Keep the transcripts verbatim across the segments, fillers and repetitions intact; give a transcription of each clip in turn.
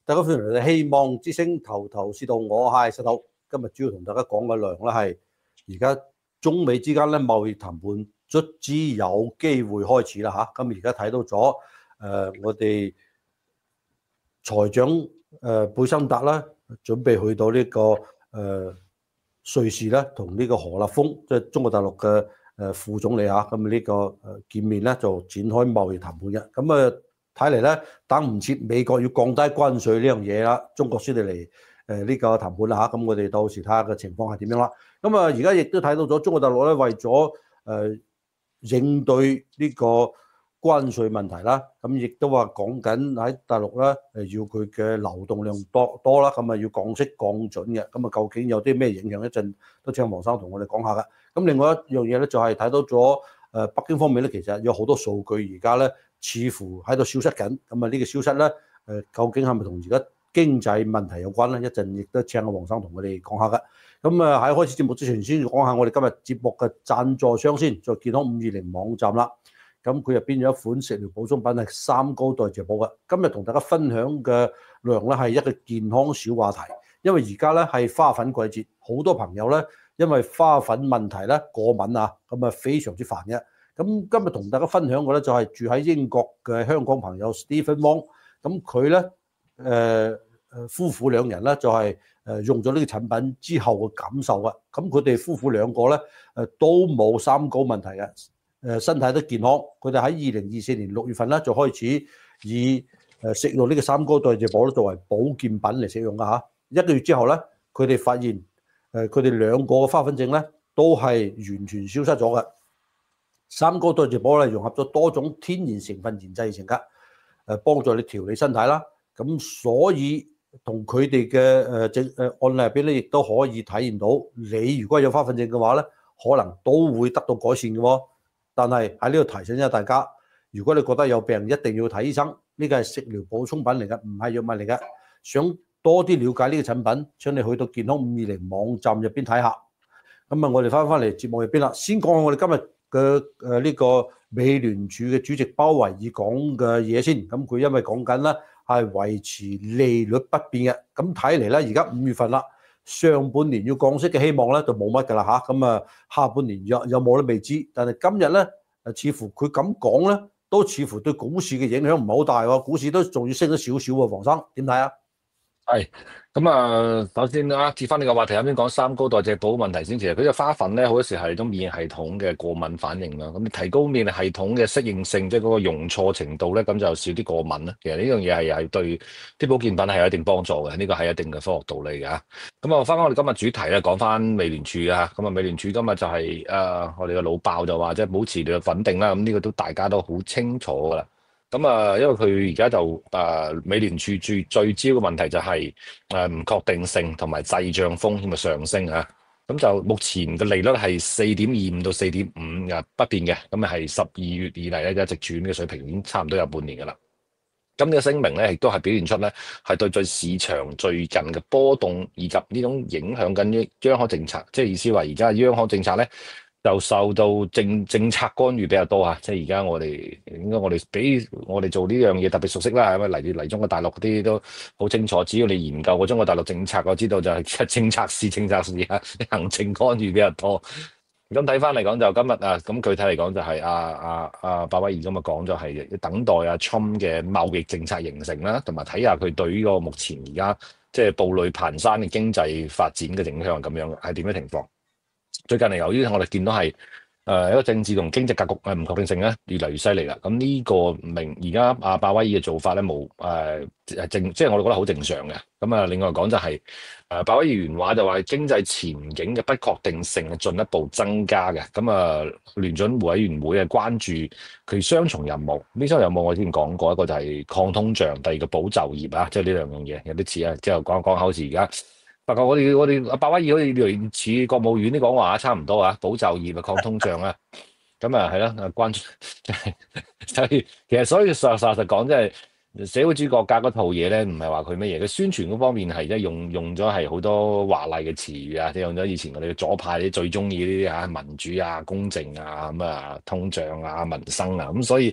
大家歡迎嚟到希望之聲頭頭是道，我係石頭。今日主要同大家講嘅內容咧係而家中美之間咧貿易談判卒之有機會開始啦嚇。咁而家睇到咗誒、呃、我哋財長誒、呃、貝森達啦，準備去到呢、這個誒、呃、瑞士咧，同呢個何立峰即係中國大陸嘅誒副總理嚇，咁呢個誒見面咧就展開貿易談判嘅。咁啊睇嚟咧，等唔切美國要降低關稅呢樣嘢啦，中國先至嚟誒呢個談判啦嚇。咁我哋到時睇下個情況係點樣啦。咁啊，而家亦都睇到咗中國大陸咧，為咗誒應對呢個關稅問題啦，咁亦都話講緊喺大陸咧誒要佢嘅流動量多多啦，咁啊要降息降準嘅。咁啊究竟有啲咩影響？一陣都請黃生同我哋講下噶。咁另外一樣嘢咧就係睇到咗誒北京方面咧，其實有好多數據而家咧似乎喺度消失緊。咁啊呢個消失咧誒究竟係咪同而家經濟問題有關咧？一陣亦都請阿黃生同我哋講下噶。咁啊喺開始節目之前，先講下我哋今日節目嘅贊助商先，就健康五二零網站啦。咁佢入邊有一款食療補充品係三高代謝補嘅。今日同大家分享嘅內容咧係一個健康小話題，因為而家咧係花粉季節，好多朋友咧因為花粉問題咧過敏啊，咁啊非常之煩嘅。咁今日同大家分享嘅咧就係住喺英國嘅香港朋友 Stephen Wong，咁佢咧誒誒夫婦兩人咧就係誒用咗呢個產品之後嘅感受啊。咁佢哋夫婦兩個咧誒都冇三高問題嘅。誒身體都健康，佢哋喺二零二四年六月份咧就開始以誒食用呢個三高代謝補作為保健品嚟食用㗎嚇。一個月之後咧，佢哋發現誒佢哋兩個嘅花粉症咧都係完全消失咗嘅。三高代謝補咧融合咗多種天然成分研製成㗎，誒幫助你調理身體啦。咁所以同佢哋嘅誒症誒案例入邊咧，亦都可以體現到你如果有花粉症嘅話咧，可能都會得到改善嘅喎。但係喺呢度提醒一下大家，如果你覺得有病，一定要睇醫生。呢個係食療補充品嚟嘅，唔係藥物嚟嘅。想多啲了解呢個產品，請你去到健康五二零網站入邊睇下。咁啊，我哋翻返嚟節目入邊啦，先講下我哋今日嘅誒呢個美聯儲嘅主席鮑維爾講嘅嘢先。咁佢因為講緊咧係維持利率不變嘅，咁睇嚟咧而家五月份啦。上半年要降息嘅希望咧就冇乜㗎啦嚇，咁啊下半年有有冇都未知，但係今日咧誒似乎佢咁講咧，都似乎對股市嘅影響唔係好大喎，股市都仲要升咗少少喎，黃生點睇啊？ 係咁啊，首先啊，接翻呢個話題，啱先講三高代謝補問題先。其實佢隻花粉咧，好多時係種免疫系統嘅過敏反應啦。咁你提高免疫系統嘅適應性，即係嗰個容錯程度咧，咁就少啲過敏啦。其實呢樣嘢係係對啲保健品係有一定幫助嘅，呢個係一定嘅科學道理㗎。咁啊，翻返我哋今日主題咧，講翻美聯儲啊。咁啊，美聯儲今日就係、是、誒、呃、我哋嘅老爆就話即係保持利率穩定啦。咁呢個都大家都好清楚㗎啦。咁啊，因為佢而家就誒、呃、美聯儲最聚焦嘅問題就係誒唔確定性同埋滯脹風險嘅上升啊。咁就目前嘅利率係四點二五到四點五嘅不變嘅，咁啊係十二月以嚟咧一直轉嘅水平，已經差唔多有半年噶啦。咁呢個聲明咧，亦都係表現出咧係對最市場最近嘅波動以及呢種影響緊央行政策，即係意思話而家央行政策咧。就受到政政策干預比較多啊！即係而家我哋應該我哋比我哋做呢樣嘢特別熟悉啦，因為嚟嚟中國大陸嗰啲都好清楚。只要你研究過中國大陸政策，我知道就係政策是政策是啊，行政干預比較多。咁睇翻嚟講就今日啊，咁具體嚟講就係啊啊啊鮑威爾今日講咗係等待阿 Trump 嘅貿易政策形成啦，同埋睇下佢對呢個目前而家即係步履蹣跚嘅經濟發展嘅影響咁樣係點樣情況？最近嚟由於我哋見到係誒一個政治同經濟格局誒唔確定性咧越嚟越犀利啦。咁呢個明而家阿鮑威爾嘅做法咧冇誒係正，即係我哋覺得好正常嘅。咁啊，另外講就係誒鮑威爾原話就話經濟前景嘅不確定性係進一步增加嘅。咁啊，聯準會委員會係關注佢雙重任務。呢雙任務我之前講過，一個就係抗通脹，第二個保就業啊，即係呢兩樣嘢有啲似啊。之後講講口詞而家。不過我哋我哋阿鮑威爾好似類似國務院啲講話差唔多啊，保就業啊，抗通脹啊，咁啊係啦，關注所以其實所以實實實講，即係社會主義國家嗰套嘢咧，唔係話佢乜嘢，佢宣傳嗰方面係即係用用咗係好多華麗嘅詞語啊，即係用咗以前我哋左派啲最中意呢啲嚇民主啊、公正啊、咁啊通脹啊、民生啊，咁所以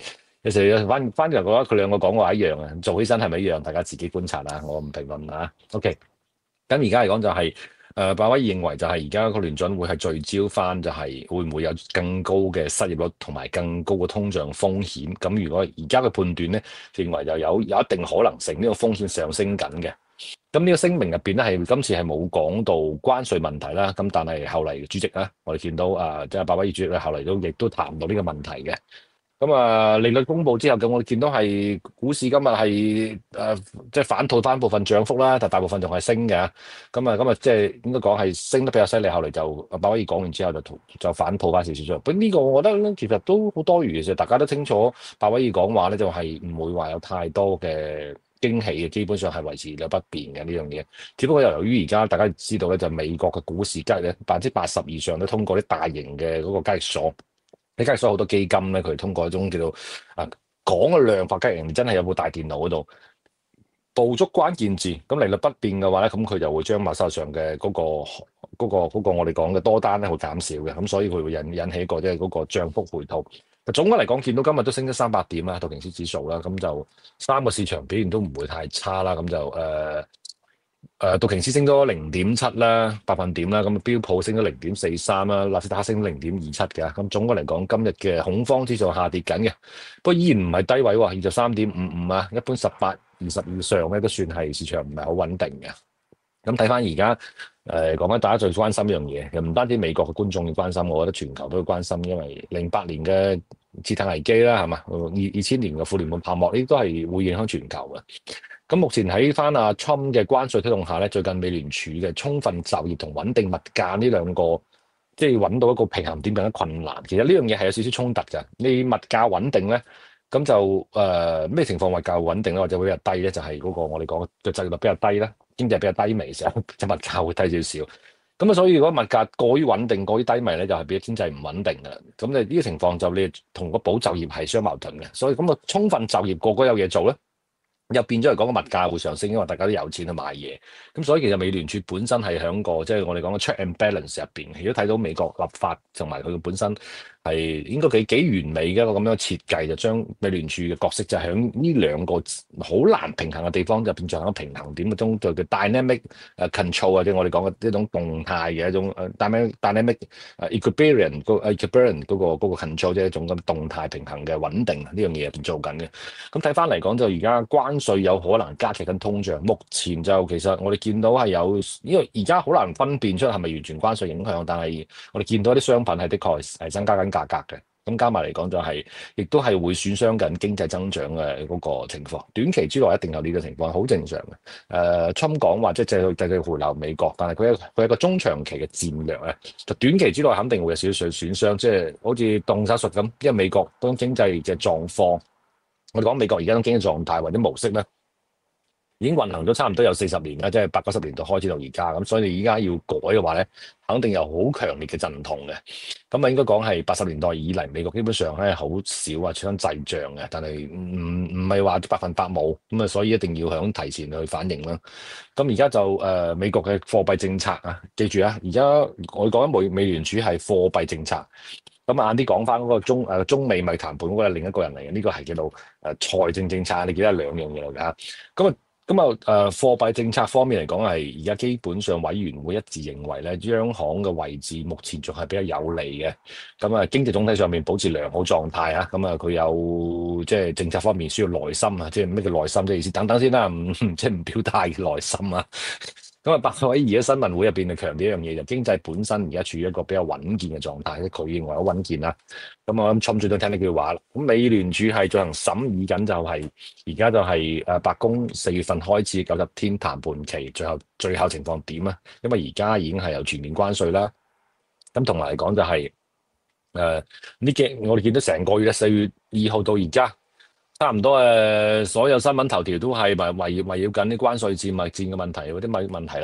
有時反反而覺得佢兩個講話一樣啊，做起身係咪一樣？大家自己觀察啦，我唔評論啦。OK，咁而家嚟講就係、誒，鮑威爾認為就係而家個聯準會係聚焦翻，就係會唔會有更高嘅失業率同埋更高嘅通脹風險。咁如果而家嘅判斷咧，認為就有有一定可能性呢個風險上升緊嘅。咁呢個聲明入邊咧，係今次係冇講到關稅問題啦。咁但係後嚟主席咧，我哋見到啊，即係鮑威爾主席咧，後嚟都亦都談到呢個問題嘅。咁啊，利率公布之後，咁我哋見到係股市今日係誒，即係反吐翻部分漲幅啦，但大部分仲係升嘅。咁啊，咁啊，即係應該講係升得比較犀利。後嚟就鮑威爾講完之後就，就就反吐翻少少出嚟。不過呢個我覺得咧，其實都好多餘嘅啫。大家都清楚鮑威爾講話咧，就係唔會話有太多嘅驚喜嘅，基本上係維持咗不變嘅呢樣嘢。只不過由於而家大家知道咧，就美國嘅股市交易咧，百分之八十以上都通過啲大型嘅嗰個交易所。你交易所好多基金咧，佢通過一種叫做啊講嘅量化交易，人真係有部大電腦嗰度捕捉關鍵字，咁利率不變嘅話咧，咁佢就會將馬手上嘅嗰、嗰個嗰、嗰個嗰個我哋講嘅多單咧會減少嘅，咁所以佢會引引起一個即係嗰個漲幅回吐。總嘅嚟講，見到今日都升咗三百點啦，道瓊斯指數啦，咁就三個市場表現都唔會太差啦，咁就誒。呃誒道瓊斯升咗零點七啦，百分點啦，咁標普升咗零點四三啦，納斯達克升零點二七嘅，咁總嘅嚟講，今日嘅恐慌指數下跌緊嘅，不過依然唔係低位喎，二十三點五五啊，一般十八、二十以上咧都算係市場唔係好穩定嘅。咁睇翻而家誒講緊大家最關心一樣嘢，又唔單止美國嘅觀眾要關心，我覺得全球都要關心，因為零八年嘅次貸危機啦，係嘛？二二千年嘅富聯邦泡沫，呢啲都係會影響全球嘅。咁目前喺翻阿 Trump 嘅關稅推動下咧，最近美聯儲嘅充分就業同穩定物價呢兩個，即係揾到一個平衡點更加困難。其實呢樣嘢係有少少衝突㗎。你物價穩定咧，咁就誒咩、呃、情況物價穩定咧，或者會比較低咧？就係、是、嗰個我哋講嘅就業率比較低啦，經濟比較低微嘅時候，就物價會低少少。咁啊，所以如果物價過於穩定、過於低迷咧，就係變咗經濟唔穩定嘅。咁你呢個情況就你同個保就業係相矛盾嘅。所以咁啊，充分就業個個有嘢做咧，又變咗嚟講個物價會上升，因為大家都有錢去買嘢。咁所以其實美聯儲本身係響個即係我哋講嘅 check and balance 入邊，如果睇到美國立法同埋佢本身係應該幾幾完美嘅一個咁樣設計，就將美聯儲嘅角色就喺呢兩個好難平衡嘅地方，就變咗一個平衡點嘅中就叫 dynamic 誒 control 或者我哋講嘅呢種動態嘅一種誒 dynamic dynamic 誒 equilibrium 嗰 equilibrium 嗰個嗰個 control 即係一種咁動態平衡嘅穩定呢樣嘢入邊做緊嘅。咁睇翻嚟講就而家關稅有可能加劇緊通脹，目前就其實我哋見到係有，因為而家好難分辨出係咪完全關稅影響，但係我哋見到啲商品係的確係增加緊價格嘅，咁加埋嚟講就係、是，亦都係會損傷緊經濟增長嘅嗰個情況。短期之內一定有呢個情況，好正常嘅。誒、呃，川普講話即係繼續繼續回流美國，但係佢佢係一個中長期嘅戰略咧，就短期之內肯定會有少少損傷，即係好似動手術咁，因為美國嗰種經濟嘅狀況，我哋講美國而家種經濟狀態或者模式咧，已經運行咗差唔多有四十年啦，即係八九十年代開始到而家咁，所以你而家要改嘅話咧，肯定有好強烈嘅陣痛嘅。咁啊，應該講係八十年代以嚟，美國基本上咧好少話出現滯脹嘅，但係唔唔係話百分百冇咁啊，所以一定要響提前去反應啦。咁而家就誒、呃、美國嘅貨幣政策啊，記住啊，而家我講緊美美聯儲係貨幣政策。咁晏啲講翻嗰個中誒、呃、中美貿易談判嗰個係另一個人嚟嘅，呢、這個係叫做誒、呃、財政政策，你記得係兩樣嘢嚟㗎。咁啊。咁啊，誒貨幣政策方面嚟講，係而家基本上委員會一致認為咧，央行嘅位置目前仲係比較有利嘅。咁啊，經濟總體上面保持良好狀態啊。咁啊，佢有即係政策方面需要耐心啊，即係咩叫耐心即係意思？等等先啦，唔即係唔表態嘅耐心啊。咁啊，鮑威爾喺新聞會入邊就強調一樣嘢，就經濟本身而家處於一個比較穩健嘅狀態，即佢認為好穩健啦。咁我諗侵最都聽呢句話啦。咁美聯儲係進行審議緊，就係而家就係誒白宮四月份開始九十天談判期，最後最後情況點啊？因為而家已經係有全面關稅啦。咁同埋嚟講就係誒呢幾我哋見到成個月咧，四月二號到而家。差唔多誒，所有新聞頭條都係圍圍圍繞緊啲關稅戰、貿易戰嘅問題嗰啲問問題啦。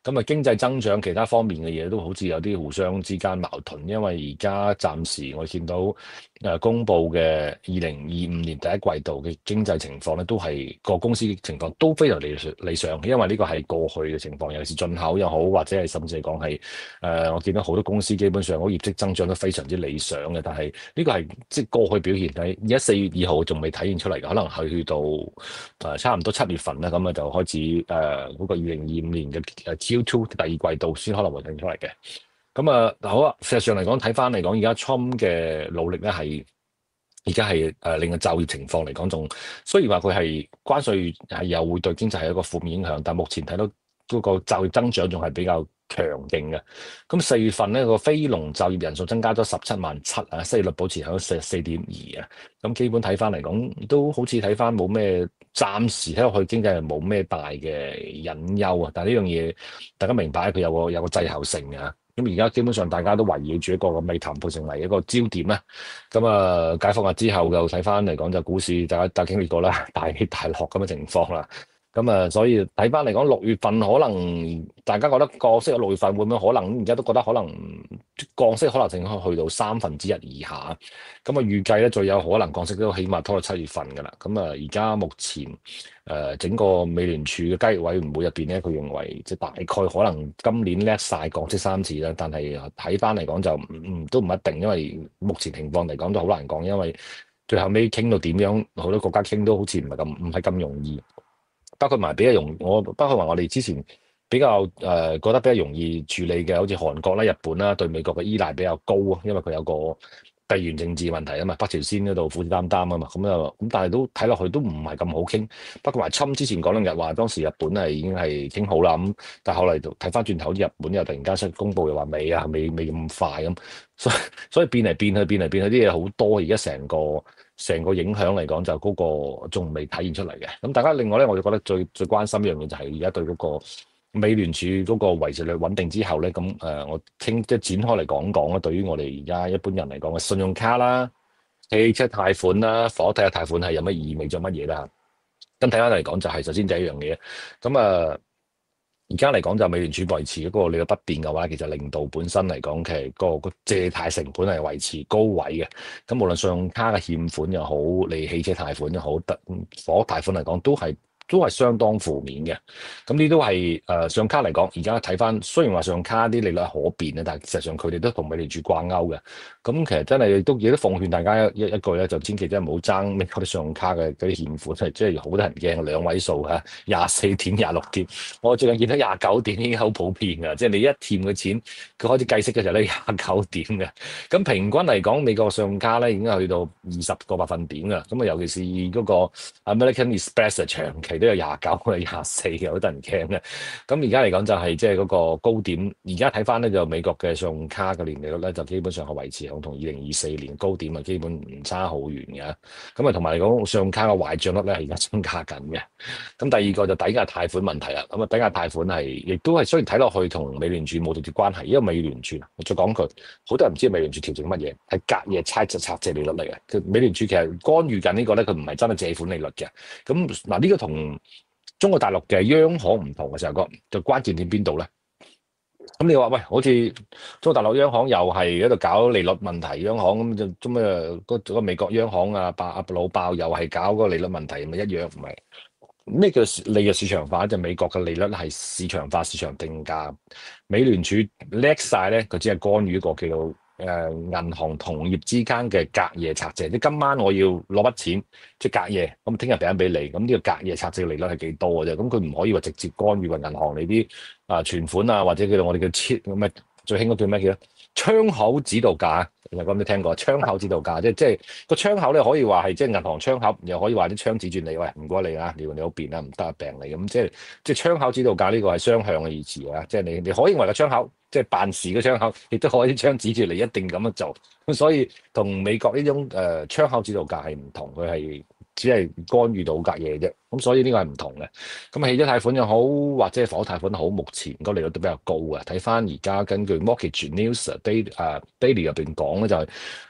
咁啊經濟增長其他方面嘅嘢都好似有啲互相之間矛盾，因為而家暫時我見到誒、呃、公佈嘅二零二五年第一季度嘅經濟情況咧，都係個公司情況都非常理理想，因為呢個係過去嘅情況，尤其是進口又好，或者係甚至係講係誒，我見到好多公司基本上個業績增長都非常之理想嘅，但係呢個係即係過去表現喺而家四月二號仲未體現出嚟嘅，可能係去到誒、呃、差唔多七月份啦，咁啊就開始誒嗰、呃那個二零二五年嘅誒 Q two 第二季度先可能會體現出嚟嘅。咁啊嗱好啊，事實上嚟講睇翻嚟講，而家 Trump 嘅努力咧係。而家係誒令個就業情況嚟講，仲雖然話佢係關稅係又會對經濟係一個負面影響，但目前睇到嗰個就業增長仲係比較強勁嘅。咁四月份呢個非農就業人數增加咗十七萬七啊，失業率保持喺四四點二啊。咁基本睇翻嚟講，都好似睇翻冇咩，暫時睇落去經濟係冇咩大嘅隱憂啊。但係呢樣嘢大家明白佢有個有個滯後性啊。咁而家基本上大家都圍繞住一個咁嘅談判成為一個焦點啦。咁啊，解放日之後就睇翻嚟講就股市大家大經歷過啦，大起大落咁嘅情況啦。咁啊，所以睇翻嚟講，六月份可能大家覺得降息，六月份會唔會可能？而家都覺得可能降息可能性可以去到三分之一以下。咁啊，預計咧最有可能降息都起碼拖到七月份㗎啦。咁啊，而家目前誒、呃、整個美聯儲嘅交易委員會入邊咧，佢認為即係大概可能今年叻晒降息三次啦。但係睇翻嚟講就唔、嗯、都唔一定，因為目前情況嚟講都好難講，因為最後尾傾到點樣，好多國家傾都好似唔係咁唔係咁容易。包括埋比較容，我包括埋我哋之前比較誒、呃、覺得比較容易處理嘅，好似韓國啦、日本啦，對美國嘅依賴比較高啊，因為佢有個地緣政治問題啊嘛，北朝鮮嗰度虎視眈眈啊嘛，咁啊咁，但係都睇落去都唔係咁好傾。包括埋侵之前講兩日話，當時日本係已經係傾好啦，咁但係後嚟睇翻轉頭，日本又突然間出公佈又話未啊，未未咁快咁，所以所以變嚟變去，變嚟變去啲嘢好多，而家成個。成個影響嚟講就嗰個仲未體現出嚟嘅。咁大家另外咧，我就覺得最最關心一樣嘢就係而家對嗰個美聯儲嗰個維持率穩定之後咧，咁誒、呃、我傾即係展開嚟講講啦。對於我哋而家一般人嚟講嘅信用卡啦、汽車貸款啦、房屋貸款係有乜意味咗乜嘢啦？咁睇翻嚟講就係、是、首先第一樣嘢，咁啊。呃而家嚟講就美聯儲維持嗰個利率不變嘅話，其實令到本身嚟講，其實個個借貸成本係維持高位嘅。咁無論信用卡嘅欠款又好，你汽車貸款又好，得房屋貸款嚟講都係。都係相當負面嘅，咁呢都係誒、呃、信用卡嚟講，而家睇翻雖然話信用卡啲利率可變咧，但係事實上佢哋都同美聯儲掛鈎嘅。咁其實真係都亦都奉勸大家一一句咧，就千祈真係唔好爭美國啲信用卡嘅嗰啲欠款，即係好多人驚兩位數嚇，廿四點、廿六點。我最近見到廿九點已經好普遍㗎，即係你一欠嘅錢，佢開始計息嘅時候咧廿九點嘅。咁平均嚟講，美國信用卡咧已經去到二十個百分點㗎。咁啊，尤其是嗰個 American Express 長期都有廿九啊、廿四嘅，好得人驚嘅。咁而家嚟講就係即係嗰個高點。而家睇翻咧就美國嘅信用卡嘅年利率咧就基本上係維持響同二零二四年高點啊，基本唔差好遠嘅。咁啊同埋嚟講信用卡嘅壞賬率咧係而家增加緊嘅。咁第二個就抵押貸款問題啦。咁啊抵押貸款係亦都係雖然睇落去同美聯儲冇直接關係，因為美聯儲我再講句，好多人唔知美聯儲調整乜嘢，係隔夜拆就拆借利率嚟嘅。佢美聯儲其實干預緊呢個咧，佢唔係真係借款利率嘅。咁嗱呢個同中國大陸嘅央行唔同嘅時候，個就關鍵點邊度咧？咁你話喂，好似中國大陸央行又係喺度搞利率問題，央行咁就做咩？嗰個美國央行啊，爆阿老爆又係搞嗰個利率問題，咪一樣唔係？咩叫利率市場化？就美國嘅利率係市場化、市場定價。美聯儲叻晒咧，佢只係干預一個叫做誒銀行同業之間嘅隔夜拆借。即今晚我要攞筆錢，即係隔夜，咁聽日俾緊俾你。咁呢個隔夜拆借嘅利率係幾多嘅啫？咁佢唔可以話直接干預個銀行你啲啊存款啊，或者叫做我哋嘅切咁啊，最興嗰叫咩叫窗口指導價。有冇聽過窗口指導價？即係即係個窗口咧，可以話係即係銀行窗口，又可以話啲槍指住你，喂唔該你啊，你你好便啊，唔得啊病你咁，即係即係窗口指導價呢個係雙向嘅意思啊！即係你你可以為個窗口，即係辦事嘅窗口，亦都可以槍指住你，一定咁樣做。咁所以同美國呢種誒、呃、窗口指導價係唔同，佢係只係干預到隔夜啫。咁所以呢個係唔同嘅。咁汽車貸款又好，或者係房屋貸款都好，目前個利率都比較高嘅。睇翻而家根據 Mortgage News Daily 誒 Daily 入邊講咧，就係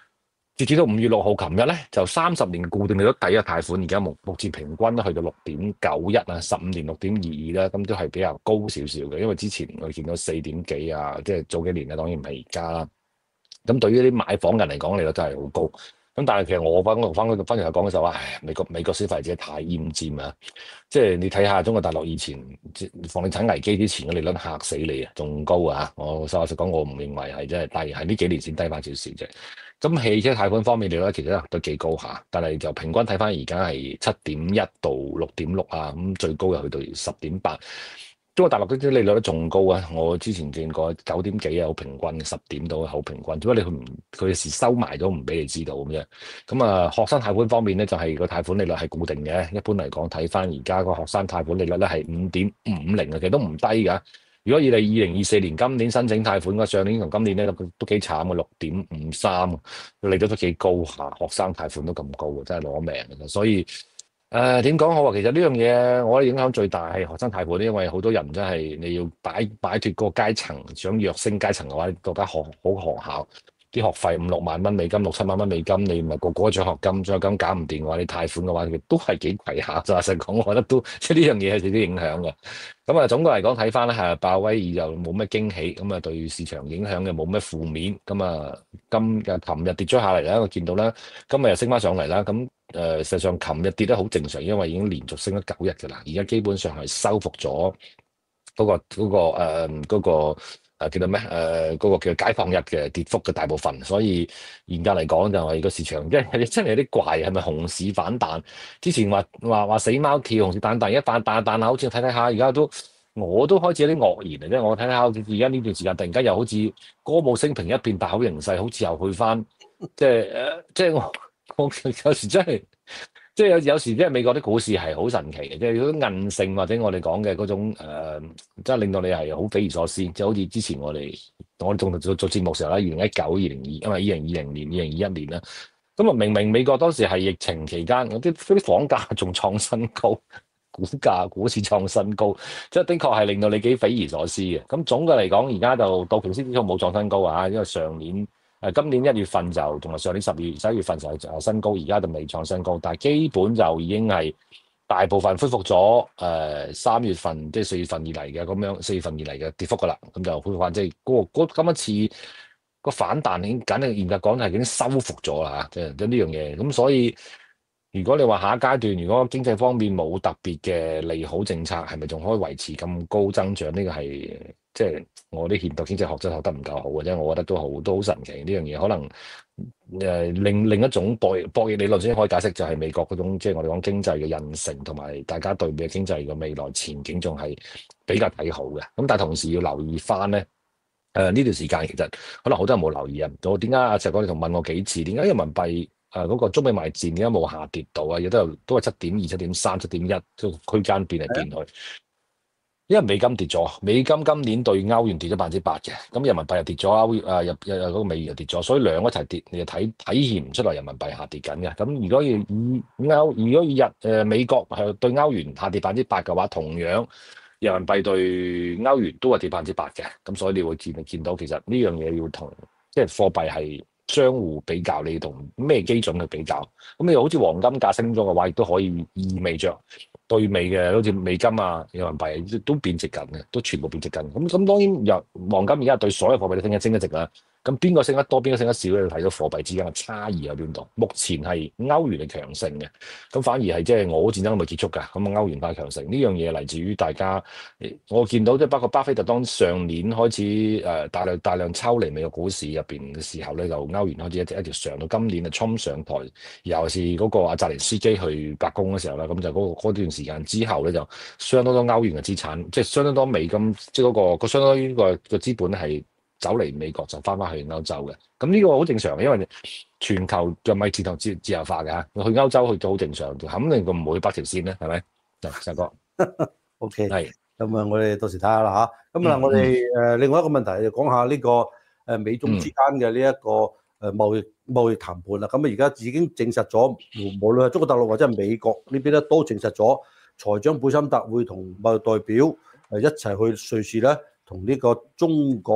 截止到五月六號，琴日咧就三十年固定利率抵押貸款，而家目目前平均都去到六點九一啊，十五年六點二二啦，咁都係比較高少少嘅。因為之前我哋見到四點幾啊，即係早幾年咧，當然唔係而家啦。咁對於啲買房人嚟講，利率真係好高。咁但係其實我翻翻翻翻嚟講嘅時候話，唉，美國美國消費者太奄尖啊！即係你睇下中國大陸以前房地產危機之前嘅利率嚇死你啊，仲高啊！我實話實講，我唔認為係真係低，係呢幾年先低翻少少啫。咁汽車貸款方面利率其實都幾高下，但係就平均睇翻而家係七點一到六點六啊，咁最高又去到十點八。中國大陸嗰啲利率都仲高啊！我之前見過九點幾啊，好平均，十點到好平均。只不過你佢唔佢有時收埋咗唔俾你知道咁啫。咁啊，學生貸款方面咧，就係個貸款利率係固定嘅。一般嚟講，睇翻而家個學生貸款利率咧係五點五零啊，其實都唔低㗎。如果以你二零二四年今年申請貸款嘅，上年同今年咧都都幾慘嘅，六點五三，利率都幾高下。學生貸款都咁高啊，真係攞命嘅。所以誒點講好啊？其實呢樣嘢我覺得影響最大係學生貸款，因為好多人真係你要擺擺脱嗰個階層，想躍升階層嘅話，嗰間學好學校啲學費五六萬蚊美金、六七萬蚊美金，你唔係個個獎學金，獎學金搞唔掂嘅話，你貸款嘅話，都係幾貴下。就實講，我覺得都即係呢樣嘢係有啲影響嘅。咁啊，總括嚟講睇翻咧，係鮑威爾就冇咩驚喜，咁啊對市場影響嘅冇咩負面。咁啊，今日琴日跌咗下嚟啦，我見到啦，今日又升翻上嚟啦。咁誒、呃，實際上琴日跌得好正常，因為已經連續升咗九日㗎啦。而家基本上係收復咗嗰、嗰個嗰、嗰個誒嗰、呃嗰個誒叫做咩誒嗰個叫解放日嘅跌幅嘅大部分。所以嚴格嚟講就係個市場，即係真係有啲怪，係咪熊市反彈？之前話話話死貓跳熊市反彈，一反彈彈下，好似睇睇下，而家都我都開始有啲愕然嚟啫。我睇睇下，而家呢段時間突然間又好似歌舞升平一片大好形勢，好似又去翻，即係誒，即係我。我有時真係，即係有有時即係美國啲股市係好神奇嘅，即係嗰啲韌性或者我哋講嘅嗰種誒，即、呃、係令到你係好匪夷所思。即係好似之前我哋我哋仲做做節目時候咧，二零一九、二零二，因為二零二零年、二零二一年啦，咁啊明明美國當時係疫情期間，嗰啲啲房價仲創新高，股價股市創新高，即係的確係令到你幾匪夷所思嘅。咁總嘅嚟講，而家就道瓊斯指數冇創新高啊，因為上年。誒今年一月份就同埋上年十二月、十一月份就係新高，而家就未創新高，但係基本就已經係大部分恢復咗誒三月份即係四月份以嚟嘅咁樣，四月份以嚟嘅跌幅㗎啦，咁就恢復翻即係嗰個嗰今一次個反彈已經簡直嚴格講係已經收復咗啦嚇，即係呢樣嘢。咁所以如果你話下一階段，如果經濟方面冇特別嘅利好政策，係咪仲可以維持咁高增長？呢個係即係我啲現代經濟學真係學得唔夠好嘅啫，我覺得都好都好神奇。呢樣嘢可能誒、呃、另另一種博弈博弈理論先可以解釋，就係美國嗰種即係我哋講經濟嘅韌性，同埋大家對美經濟嘅未來前景仲係比較睇好嘅。咁但係同時要留意翻咧，誒呢段時間其實可能好多人冇留意啊。我點解阿石哥你同問我幾次？點解人民幣？誒嗰、啊那個中美貿易戰點解冇下跌到啊？亦都有都係七點二、七點三、七點一，個區間變嚟變去。因為美金跌咗，美金今年對歐元跌咗百分之八嘅，咁人民幣又跌咗，歐元啊入入嗰個美元又跌咗，所以兩個一齊跌，你就睇體現唔出嚟人民幣下跌緊嘅。咁如果要以歐，如果以日誒、呃、美國係對歐元下跌百分之八嘅話，同樣人民幣對歐元都係跌百分之八嘅。咁所以你會見見到其實呢樣嘢要同即係貨幣係相互比較，你同咩基準去比較？咁你好似黃金價升咗嘅話，亦都可以意味着對美嘅，好似美金啊、人民幣都貶值緊嘅，都全部貶值緊。咁咁當然由黃金而家對所有貨幣都升一升一值啦。咁邊個升得多，邊個升得少咧？睇到貨幣之間嘅差異喺邊度？目前係歐元係強盛嘅，咁反而係即係俄烏戰爭未結束㗎。咁啊歐元快強盛呢樣嘢嚟自於大家，我見到即係包括巴菲特當上年開始誒、呃、大量大量抽離美國股市入邊嘅時候咧，就歐元開始一直一直上到今年啊，衝上台，尤其是嗰個阿澤連斯基去白宮嘅時候咧，咁就嗰、嗰個、段時間之後咧，就相當多歐元嘅資產，即係相當多美金，即係嗰個個相當於個個資本係走嚟美國就翻返去歐洲嘅。咁呢個好正常嘅，因為全球就咪自動自自由化嘅嚇，去歐洲去到好正常，肯定佢唔會北條線咧，係咪？嗱，石哥 ，OK， 係咁啊，我哋到時睇下啦嚇。咁啊，我哋誒另外一個問題就講下呢個誒美中之間嘅呢一個誒貿易貿易談判啦。咁啊，而家已經證實咗，無論係中國大陸或者係美國呢邊咧，都證實咗財長貝森特會同貿易代表誒一齊去瑞士咧，同呢個中國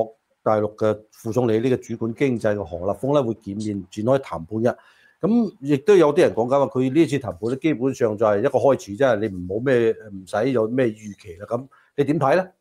大陸嘅副總理呢個主管經濟嘅何立峰咧會見面展開談判嘅。咁亦都有啲人講緊話，佢呢次談判咧基本上就係一個開始，即係你唔好咩唔使有咩預期啦。咁你點睇咧？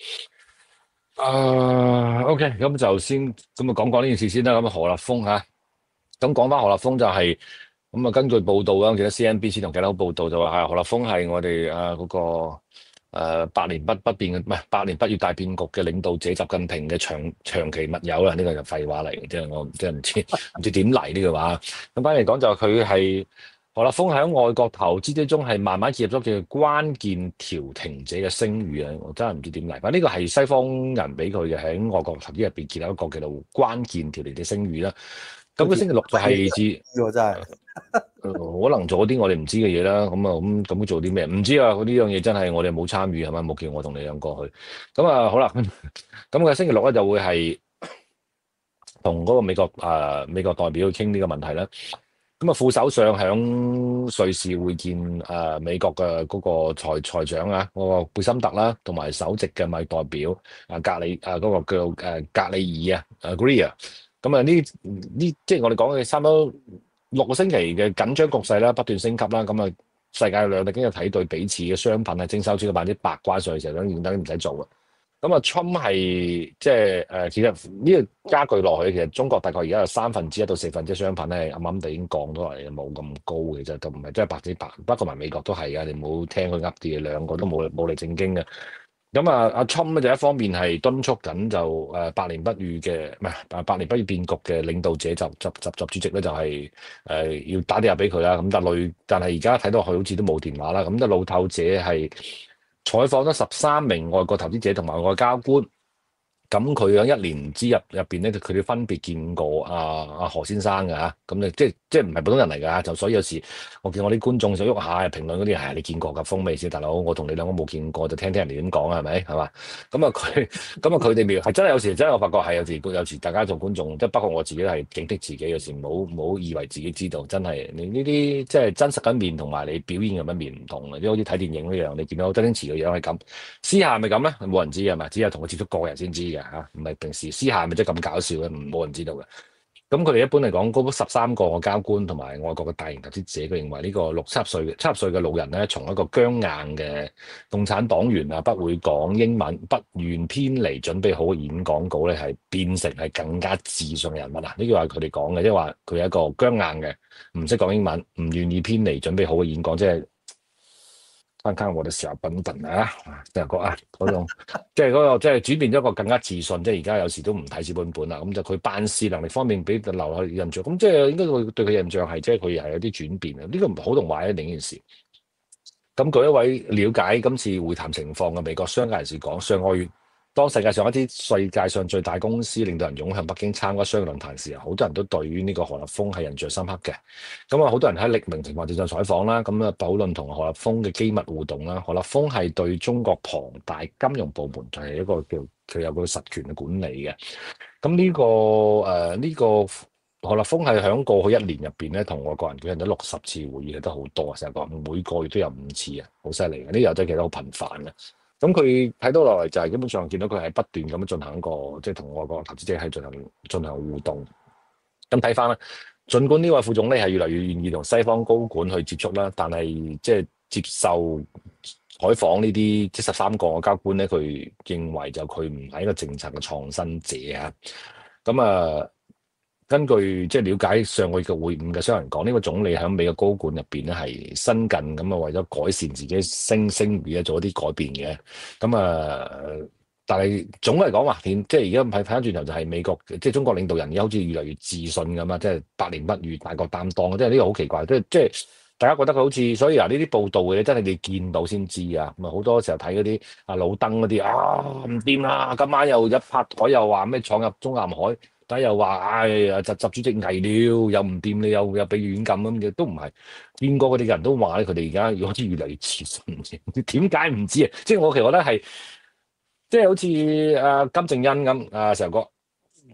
啊、o k 咁就先咁啊講講呢件事先啦。咁啊何立峰嚇，咁講翻何立峰就係咁啊，根據報道啦，我記得 C N B C 同其他報道就話係何立峰係我哋啊嗰個。誒百年不不變嘅，唔係百年不遇大變局嘅領導者習近平嘅長長期密友啦，呢、這個就廢話嚟嘅，即係我即係唔知唔知點嚟呢句話。咁反嚟講就佢係何立峰喺外國投資之中係慢慢建入咗叫關鍵調停者嘅聲譽啊！我真係唔知點嚟。反正呢個係西方人俾佢嘅喺外國投資入邊建立一個叫做關鍵調停者聲譽啦。咁佢星期六就係至， 我真係。 可能做啲我哋唔知嘅嘢啦，咁啊咁咁做啲咩？唔知啊，呢樣嘢真係我哋冇參與係咪？冇叫我同你兩個去。咁啊好啦，咁佢星期六咧就會係同嗰個美國啊、呃、美國代表去傾呢個問題啦。咁啊副首相響瑞士會見啊、呃、美國嘅嗰個財財長啊，嗰、嗰個貝森特啦，同埋首席嘅咪代表啊格里啊嗰、嗰個叫誒格里爾啊啊 Greer。咁啊呢呢即係我哋講嘅差唔多六個星期嘅緊張局勢啦，不斷升級啦，咁啊世界兩地經濟體對彼此嘅商品係徵收超過百分之百關稅嘅時候，等等唔使做啊。咁啊，Trump 係即係誒，其實呢個加據落去，其實中國大概而家有三分之一到四分之一商品咧，啱啱地已經降咗落嚟，冇咁高嘅啫，就唔係真係百分之百。不過埋美國都係噶，你唔好聽佢噏啲嘢，兩個都冇冇嚟正經嘅。咁啊，阿 Trump 咧就一方面係敦促緊就誒百年不遇嘅，唔係百年不遇變局嘅領導者習習習習主席咧，就係、是、誒、呃、要打電話俾佢啦。咁但係累，但係而家睇到佢好似都冇電話啦。咁就路透者係採訪咗十三名外國投資者同埋外交官。咁佢喺一年之入入邊咧，佢哋分別見過阿阿、啊、何先生嘅嚇，咁咧即係即係唔係普通人嚟㗎，就所以有時我見我啲觀眾想喐下評論嗰啲係你見過㗎風味先，大佬我同你兩個冇見過，就聽聽人哋點講啊，係咪係嘛？咁啊佢咁啊佢哋未係真係有時真係我發覺係有時有時大家做觀眾，即係包括我自己都係警惕自己，有時唔好唔好以為自己知道，真係你呢啲即係真實嘅面同埋你表演嘅一面唔同嘅，即係好似睇電影一樣，你見到周星馳嘅樣係咁，私下係咪咁咧？冇人知係咪？只有同佢接觸過人先知嘅。嚇，唔係平時私下咪即係咁搞笑嘅，唔冇人知道嘅。咁佢哋一般嚟講，嗰十三個外交官同埋外國嘅大型投資者，佢認為呢個六七十歲七十歲嘅老人咧，從一個僵硬嘅共產黨員啊，不會講英文，不願偏離準備好嘅演講稿咧，係變成係更加自信嘅人物啊！呢句話佢哋講嘅，即係話佢係一個僵硬嘅，唔識講英文，唔願意偏離準備好嘅演講，即係。翻卡我哋時候品品啊，成日講啊嗰種，即係嗰個即係轉變咗一個更加自信，即係而家有時都唔睇紙本本啦，咁就佢辦事能力方面俾留落印象，咁即係應該會對佢印象係即係佢係有啲轉變啊，呢個唔好同壞咧另一件事。咁據一位了解今次會談情況嘅美國商界人士講，上個月當世界上一啲世界上最大公司領導人湧向北京參加商業論壇時候，好多人都對於呢個何立峰係印象深刻嘅。咁啊，好多人喺匿名情況之下採訪啦，咁啊，討論同何立峰嘅機密互動啦。何立峰係對中國龐大金融部門就係一個叫佢有個實權嘅管理嘅。咁呢、這個誒呢、呃這個何立峰係喺過去一年入邊咧，同外國人舉行咗六十次會議，都好多，成日講每個月都有五次啊，好犀利嘅。呢個真係其實好頻繁嘅。咁佢睇到落嚟就係基本上見到佢係不斷咁樣進行一個，即係同外國投資者係進行進行互動。咁睇翻啦，儘管呢位副總理係越嚟越願意同西方高管去接觸啦，但係即係接受採訪呢啲即十三個外交官咧，佢認為就佢唔係一個政策嘅創新者啊。咁啊，根據即係了解上個月嘅會晤嘅商人講，呢、這個總理喺美國高管入邊咧係新近咁啊，為咗改善自己聲聲譽咧，做一啲改變嘅。咁啊，但係總嚟講話，即係而家睇睇翻轉頭就係美國，即係中國領導人而家好似越嚟越自信咁啊，即係百年不遇，大國擔當，即係呢個好奇怪，即係即係大家覺得佢好似，所以嗱呢啲報道嘅真係你見到先知啊。咁啊好多時候睇嗰啲啊老登嗰啲啊唔掂啦，今晚又一拍台又話咩闖入中南海。但又話，唉、哎，習習主席危了，又唔掂，你又又俾軟禁咁嘅，都唔係見過佢哋嘅人都話咧，佢哋而家好似越嚟越自信，點解唔知啊？即係我其實覺得係，即係好似誒金正恩咁，啊成個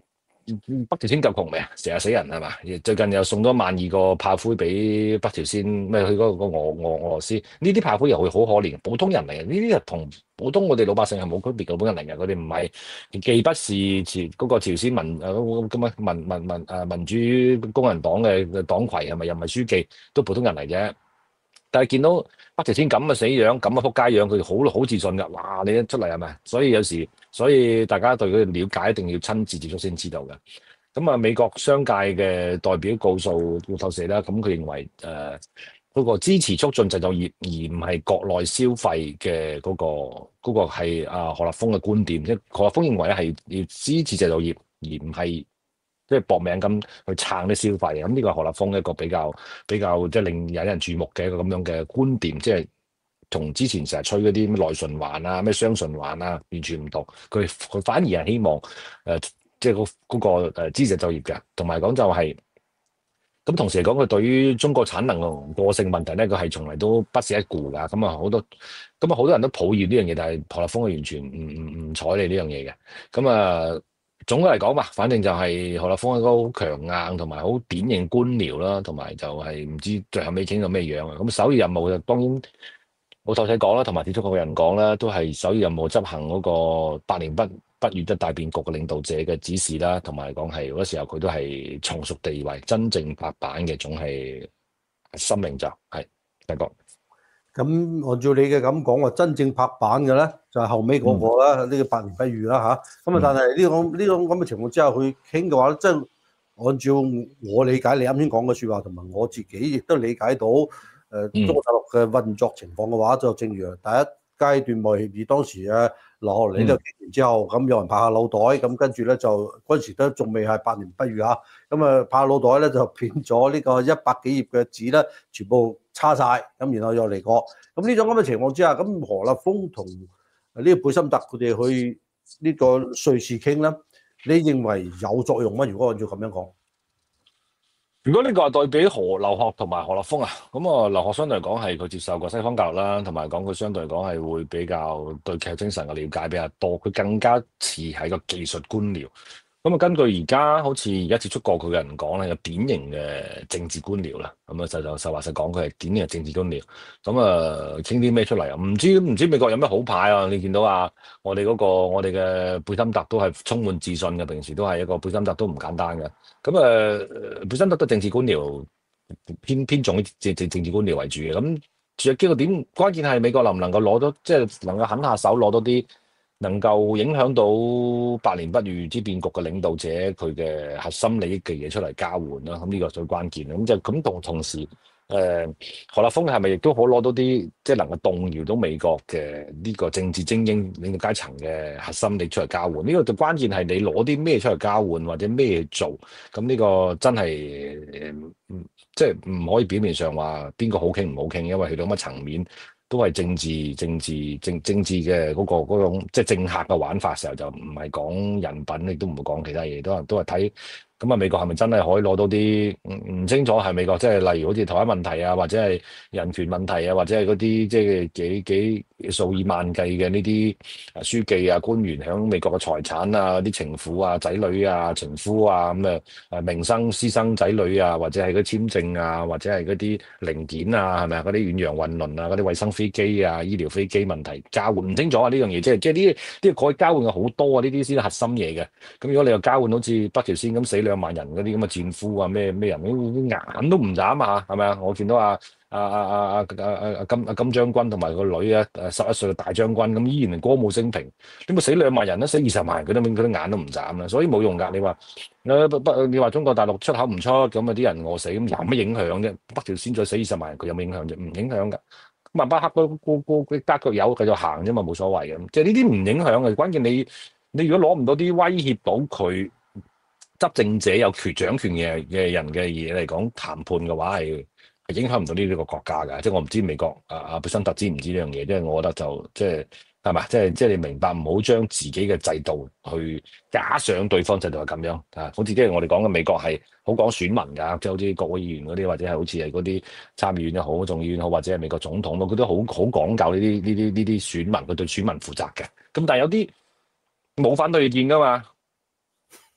北朝鮮夠窮未啊？成日死人係嘛？最近又送咗萬二個炮灰俾北朝鮮，咩去嗰個俄俄俄羅斯？呢啲炮灰又會好可憐，普通人嚟嘅。呢啲係同普通我哋老百姓係冇區別嘅，本人嚟嘅。佢哋唔係，既不是朝嗰個朝鮮民誒嗰個咁啊民民民誒民主工人黨嘅黨魁係咪？又唔係書記，都普通人嚟啫。但係見到北朝鮮咁嘅死樣，咁嘅撲街樣，佢哋好好自信㗎。哇！你一出嚟係咪？所以有時，所以大家對佢嘅了解一定要親自接觸先知道嘅。咁啊，美國商界嘅代表告訴路透社啦，咁佢認為誒嗰、呃嗰個支持促進製造業，而唔係國內消費嘅嗰、嗰個嗰、嗰個係啊何立峰嘅觀點，即係何立峰認為咧係要支持製造業，而唔係即係搏命咁去撐啲消費。咁呢個係何立峰一個比較比較即係令引人注目嘅一個咁樣嘅觀點，即係同之前成日吹嗰啲咩內循環啊、咩雙循環啊完全唔同。佢佢反而係希望誒。呃即係嗰嗰個誒支持就業嘅，同埋講就係、是、咁。同時嚟講，佢對於中國產能嘅過剩問題咧，佢係從嚟都不屑一顧㗎。咁啊，好多咁啊，好多人都抱怨呢樣嘢，但係何立峰係完全唔唔唔睬你呢樣嘢嘅。咁啊，總嘅嚟講嘛，反正就係何立峰係一個好強硬同埋好典型官僚啦，同埋就係唔知最後尾傾到咩樣啊。咁首要任務就當然老頭仔講啦，同埋接觸嗰個人講啦，都係首要任務執行嗰個百年不不遇一大變局嘅領導者嘅指示啦，同埋講係好多時候佢都係從屬地位，真正拍板嘅總係核心領袖，係大哥。 咁按照你嘅咁講話，真正拍板嘅咧就係後尾嗰個啦，呢、嗯、個百年不遇啦嚇。咁啊，但係呢種呢種咁嘅情況之下，佢傾嘅話咧，即係按照我理解你啱先講嘅説話，同埋我自己亦都理解到誒、呃、中國大陸嘅運作情況嘅話，就正如第一階段貿易協議當時啊落嚟呢度傾完之後，咁、嗯、有人拍下腦袋，咁跟住咧就嗰陣時都仲未係百年不遇啊，咁啊拍下腦袋咧就變咗呢個一百幾頁嘅紙咧，全部叉晒，咁然後又嚟過。咁呢種咁嘅情況之下，咁何立峰同呢個貝森特佢哋去呢個瑞士傾咧，你認為有作用嗎？如果按照咁樣講？ 如果呢個係對比何劉鶴同埋何立峰啊，咁啊劉鶴相對嚟講係佢接受過西方教育啦，同埋講佢相對嚟講係會比較對劇精神嘅了解比較多，佢更加似係個技術官僚。咁啊，根據而家好似而家接觸過佢嘅人講咧，有典型嘅政治官僚啦。咁啊，就就實話實講，佢係典型嘅政治官僚。咁啊，傾啲咩出嚟啊？唔知唔知美國有咩好牌啊？你見到啊，我哋嗰、嗰個我哋嘅貝森特都係充滿自信嘅，平時都係一個貝森特都唔簡單嘅。咁啊，貝森特都政治官僚偏偏重於政政政治官僚為主嘅。咁主要幾個點，關鍵係美國能唔能夠攞到，即係能夠狠下手攞多啲。能夠影響到百年不遇之變局嘅領導者佢嘅核心利益嘅嘢出嚟交換啦，咁呢個最關鍵。咁就咁同同時，誒、呃、何立峰係咪亦都可攞到啲即係能夠動搖到美國嘅呢個政治精英領導階層嘅核心利益出嚟交換？呢、這個就關鍵係你攞啲咩出嚟交換或者咩做？咁呢個真係誒，即係唔可以表面上話邊個好傾唔好傾，因為去到乜層面。都係政治、政治、政政治嘅嗰個嗰種，即係政客嘅玩法時候，就唔係講人品，亦都唔會講其他嘢，都係都係睇。咁啊，美國係咪真係可以攞到啲唔唔清楚？係美國即係例如好似台灣問題啊，或者係人權問題啊，或者係嗰啲即係幾幾數以萬計嘅呢啲書記啊、官員響美國嘅財產啊、啲情婦啊、仔女啊、情夫啊咁啊、誒名生私生仔女啊，或者係嗰啲簽證啊，或者係嗰啲零件啊，係咪啊？嗰啲遠洋運輪啊、嗰啲衛生飛機啊、醫療飛機問題交換唔清楚啊！呢樣嘢即係即係呢啲呢個可以交換嘅好多啊！呢啲先係核心嘢嘅。咁如果你又交換好似北朝鮮咁死兩萬人嗰啲咁嘅戰俘啊，咩咩人，眼都唔眨啊，係咪啊？我見到啊啊啊啊啊啊啊金啊金將軍同埋個女啊，十一歲嘅大將軍咁，依然歌舞升平。點解死兩萬人咧？死二十萬人，佢都佢都眼都唔眨啦，所以冇用㗎。你話誒不不，你話中國大陸出口唔出咁啊？啲人餓死咁有乜影響啫？北朝鮮再死二十萬人，佢有冇影響啫？唔影響㗎。曼巴克嗰嗰嗰啲德國友繼續行啫嘛，冇所謂嘅。即係呢啲唔影響嘅，關鍵你你如果攞唔到啲威脅到佢。執政者有權掌權嘅嘅人嘅嘢嚟講談判嘅話係係影響唔到呢呢個國家㗎，即係我唔知美國啊啊貝森特知唔知呢樣嘢，即係我覺得就即係係嘛，即係即係你明白唔好將自己嘅制度去加上對方制度係咁樣啊，好似即係我哋講嘅美國係好講選民㗎，即係好似國會議員嗰啲或者係好似係嗰啲參議院又好、眾議院好或者係美國總統咯，佢都好好講究呢啲呢啲呢啲選民，佢對選民負責嘅。咁但係有啲冇反對意見㗎嘛。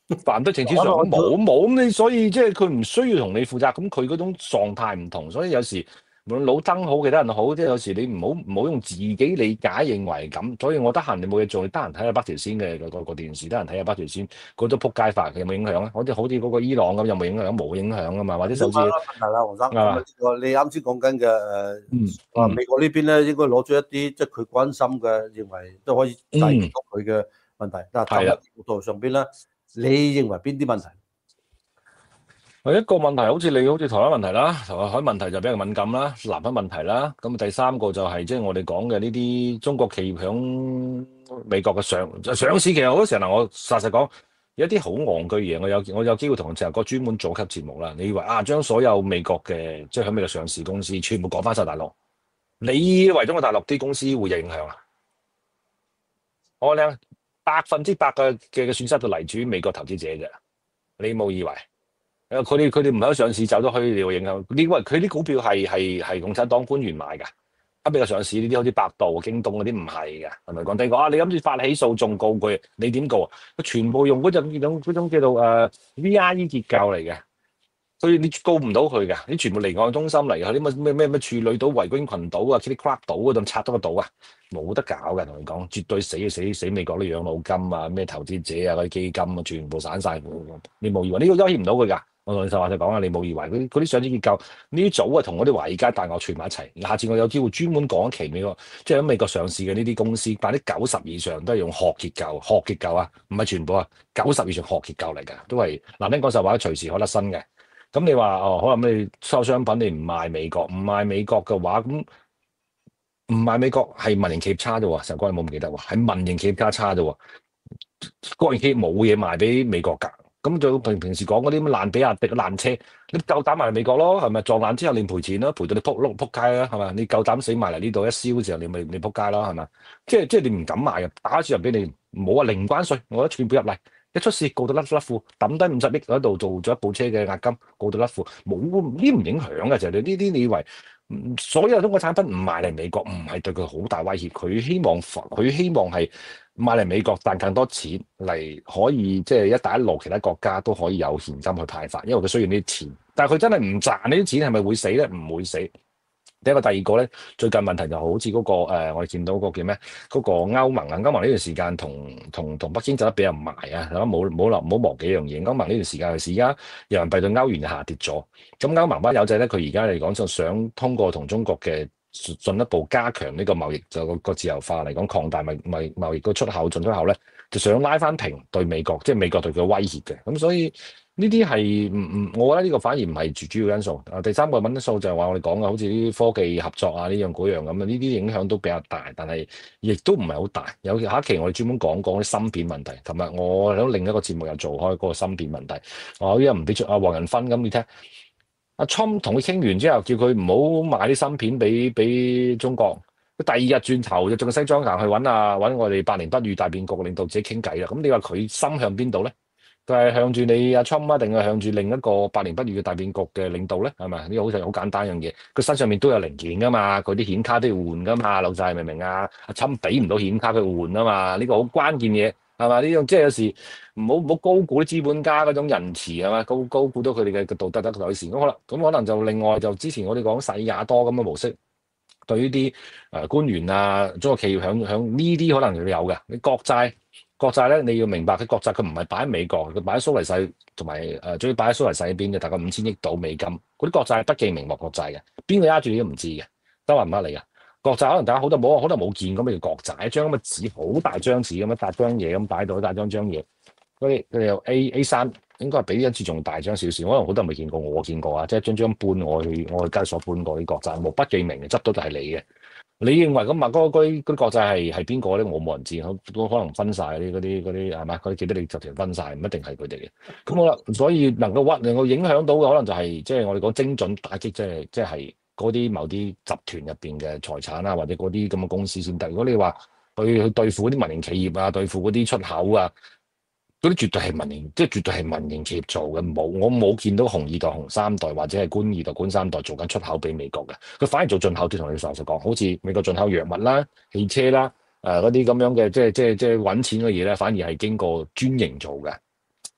犯得政治上冇冇咁你，所以即係佢唔需要同你負責，咁佢嗰種狀態唔同，所以有時無論老登好，其他人好，即係有時你唔好唔好用自己理解認為咁，所以我得閒你冇嘢做，你得閒睇下北條先嘅個個電視，得閒睇下北條先，嗰都撲街法，有冇影響啊？好似好似嗰個伊朗咁，有冇影響？冇影響啊嘛，或者甚至問題啦，黃生，咁啊啊， 呢個你啱先講緊嘅嗯誒，話嗯美國呢邊咧應該攞咗一啲即係佢關心嘅，認為都可以解決嗯， 到佢嘅問題。但係站係啊。 喺角度上邊咧，你認為邊啲問題？ 第一個問題好似你好似台灣問題啦，台灣問題就比較敏感啦，南北問題啦。咁第三個就係即係我哋講嘅呢啲中國企業響美國嘅上上市，其實好多時候嗱，我實實講有一啲好戇居嘢。我有我有機會同陳日哥專門做級節目啦。你以為啊，將所有美國嘅即係喺美國上市公司全部趕翻晒大陸，你以為中國大陸啲公司會影響啊？我咧百分之百嘅嘅嘅損失就嚟自於美國投資者啫，你冇以為？誒佢哋佢哋唔喺度上市走咗去，你會影響？你以為佢啲股票係係係共產黨官員買㗎？喺美國上市呢啲好似百度、京東嗰啲唔係㗎，係咪講聽講啊？你諗住發起訴訟告佢，你點告啊？佢全部用嗰種嗰種嗰種叫做誒、呃、V R E 結構嚟嘅，所以你告唔到佢㗎，你全部離岸中心嚟嘅，啲乜咩咩咩處女島、維京群島啊、Kitty Crab 島嗰度拆咗個島啊，冇得搞㗎，同你講，絕對死死死美國啲養老金啊、咩投資者啊、嗰啲基金啊，全部散晒。你冇以為呢、這個威脅唔到佢㗎？我同你實話就講啦，你冇以為嗰啲嗰啲上市結構呢啲組啊，同嗰啲華爾街大鱷串埋一齊。下次我有機會專門講一期美國，即係喺美國上市嘅呢啲公司，百分之九十以上都係用殼結構，殼結構啊，唔係全部啊，九十以上殼結構嚟㗎，都係難聽講實話，隨時可得新嘅。咁你話哦，可能你收商品你唔賣美國，唔賣美國嘅話，咁唔賣美國係民營企業差啫喎，成哥你冇唔記得喎，係民營企業家差啫喎，國營企業冇嘢賣俾美國㗎。咁就平平時講嗰啲乜爛比亞迪爛車，你夠膽賣嚟美國咯，係咪撞爛之後你賠錢咯，賠到你撲碌撲街啦，係咪？你夠膽死賣嚟呢度一燒嘅時候，你咪你撲街啦，係咪？即係即係你唔敢賣嘅，打住入俾你，冇話零關稅，我覺得全部入嚟，一出事告到甩甩褲，抌低五十億喺度做咗一部車嘅押金，告到甩褲，冇呢啲唔影響嘅，就係呢啲你以為？嗯所有中國產品唔賣嚟美國，唔係對佢好大威脅。佢希望佢希望係賣嚟美國賺更多錢嚟，可以即係一帶一路其他國家都可以有現金去派發，因為佢需要呢啲錢。但係佢真係唔賺呢啲錢，係咪會死咧？唔會死。第一個，第二個咧，最近問題就好似嗰、那個、呃、我哋見到嗰個叫咩？嗰、那個歐盟啊，歐盟呢段時間同同同北京走得比較埋啊，大家冇冇留唔好忘記一樣嘢。歐盟呢段時間嘅事，而家人民幣對歐元就下跌咗。咁歐盟班友仔咧，佢而家嚟講就想通過同中國嘅進一步加強呢個貿易，就個個自由化嚟講，擴大貿貿貿易個出口進出口咧，就想拉翻平對美國，即係美國對佢威脅嘅。咁所以呢啲係唔唔，我覺得呢個反而唔係最主要因素。啊，第三個因素就係話我哋講嘅，好似啲科技合作啊，呢樣嗰樣咁啊，呢啲影響都比較大，但係亦都唔係好大。有下一期我哋專門講講啲芯片問題。琴日我喺另一個節目又做開嗰個芯片問題。我依家唔俾出阿黃仁勳咁，你聽阿 Trump 同佢傾完之後，叫佢唔好買啲芯片俾俾中國。佢第二日轉頭就仲西裝行去揾啊揾我哋百年不遇大變局嘅領導者傾偈啦。咁你話佢心向邊度咧？佢係向住你阿 Trump 啊，定係向住另一個百年不遇嘅大變局嘅領導咧？係咪？呢個好似好簡單一樣嘢。佢身上面都有零件噶嘛，佢啲顯卡都要換噶嘛，老細明唔明啊？阿 Trump 俾唔到顯卡佢換啊嘛，呢個好關鍵嘢係嘛？呢種即係有時唔好唔好高估啲資本家嗰種仁慈係嘛，高高估到佢哋嘅道德得改善。咁可能咁可能就另外就之前我哋講洗亞多咁嘅模式，對於啲誒官員啊，中國企業響響呢啲可能會有嘅。你國債。國債咧，你要明白佢國債佢唔係擺喺美國，佢擺喺蘇黎世同埋誒，仲要擺喺蘇黎世嗰邊嘅，大概五千億到美金。嗰啲國債係不記名目國債嘅，邊個揸住你都唔知嘅，得話唔得你嘅？國債可能大家好多冇，可能冇見過咩叫國債，一張咁嘅紙，好大張紙咁樣，大張嘢咁擺到，大張張嘢。嗰啲佢哋有 A A 三，應該係比一次仲大張少少，可能好多人未見過，我見過啊，即係張張搬我去我去交易所搬過啲國債，冇不記名嘅，執到就係你嘅。你認為咁啊？嗰嗰啲嗰啲國債係係邊個咧？我冇人知，都可能分晒嗰啲嗰啲嗰啲係嘛？佢記得你集團分晒，唔一定係佢哋嘅。咁好啦，所以能夠屈能夠影響到嘅，可能就係即係我哋講精準打擊，即係即係嗰啲某啲集團入邊嘅財產啊，或者嗰啲咁嘅公司先得。如果你話去去對付嗰啲民營企業啊，對付嗰啲出口啊。嗰啲絕對係民營，即係絕對係民營企業做嘅，冇我冇見到紅二代、紅三代或者係官二代、官三代做緊出口俾美國嘅，佢反而做進口。啲同你實實講，好似美國進口藥物啦、汽車啦，誒嗰啲咁樣嘅，即係即係即係揾錢嘅嘢咧，反而係經過專營做嘅。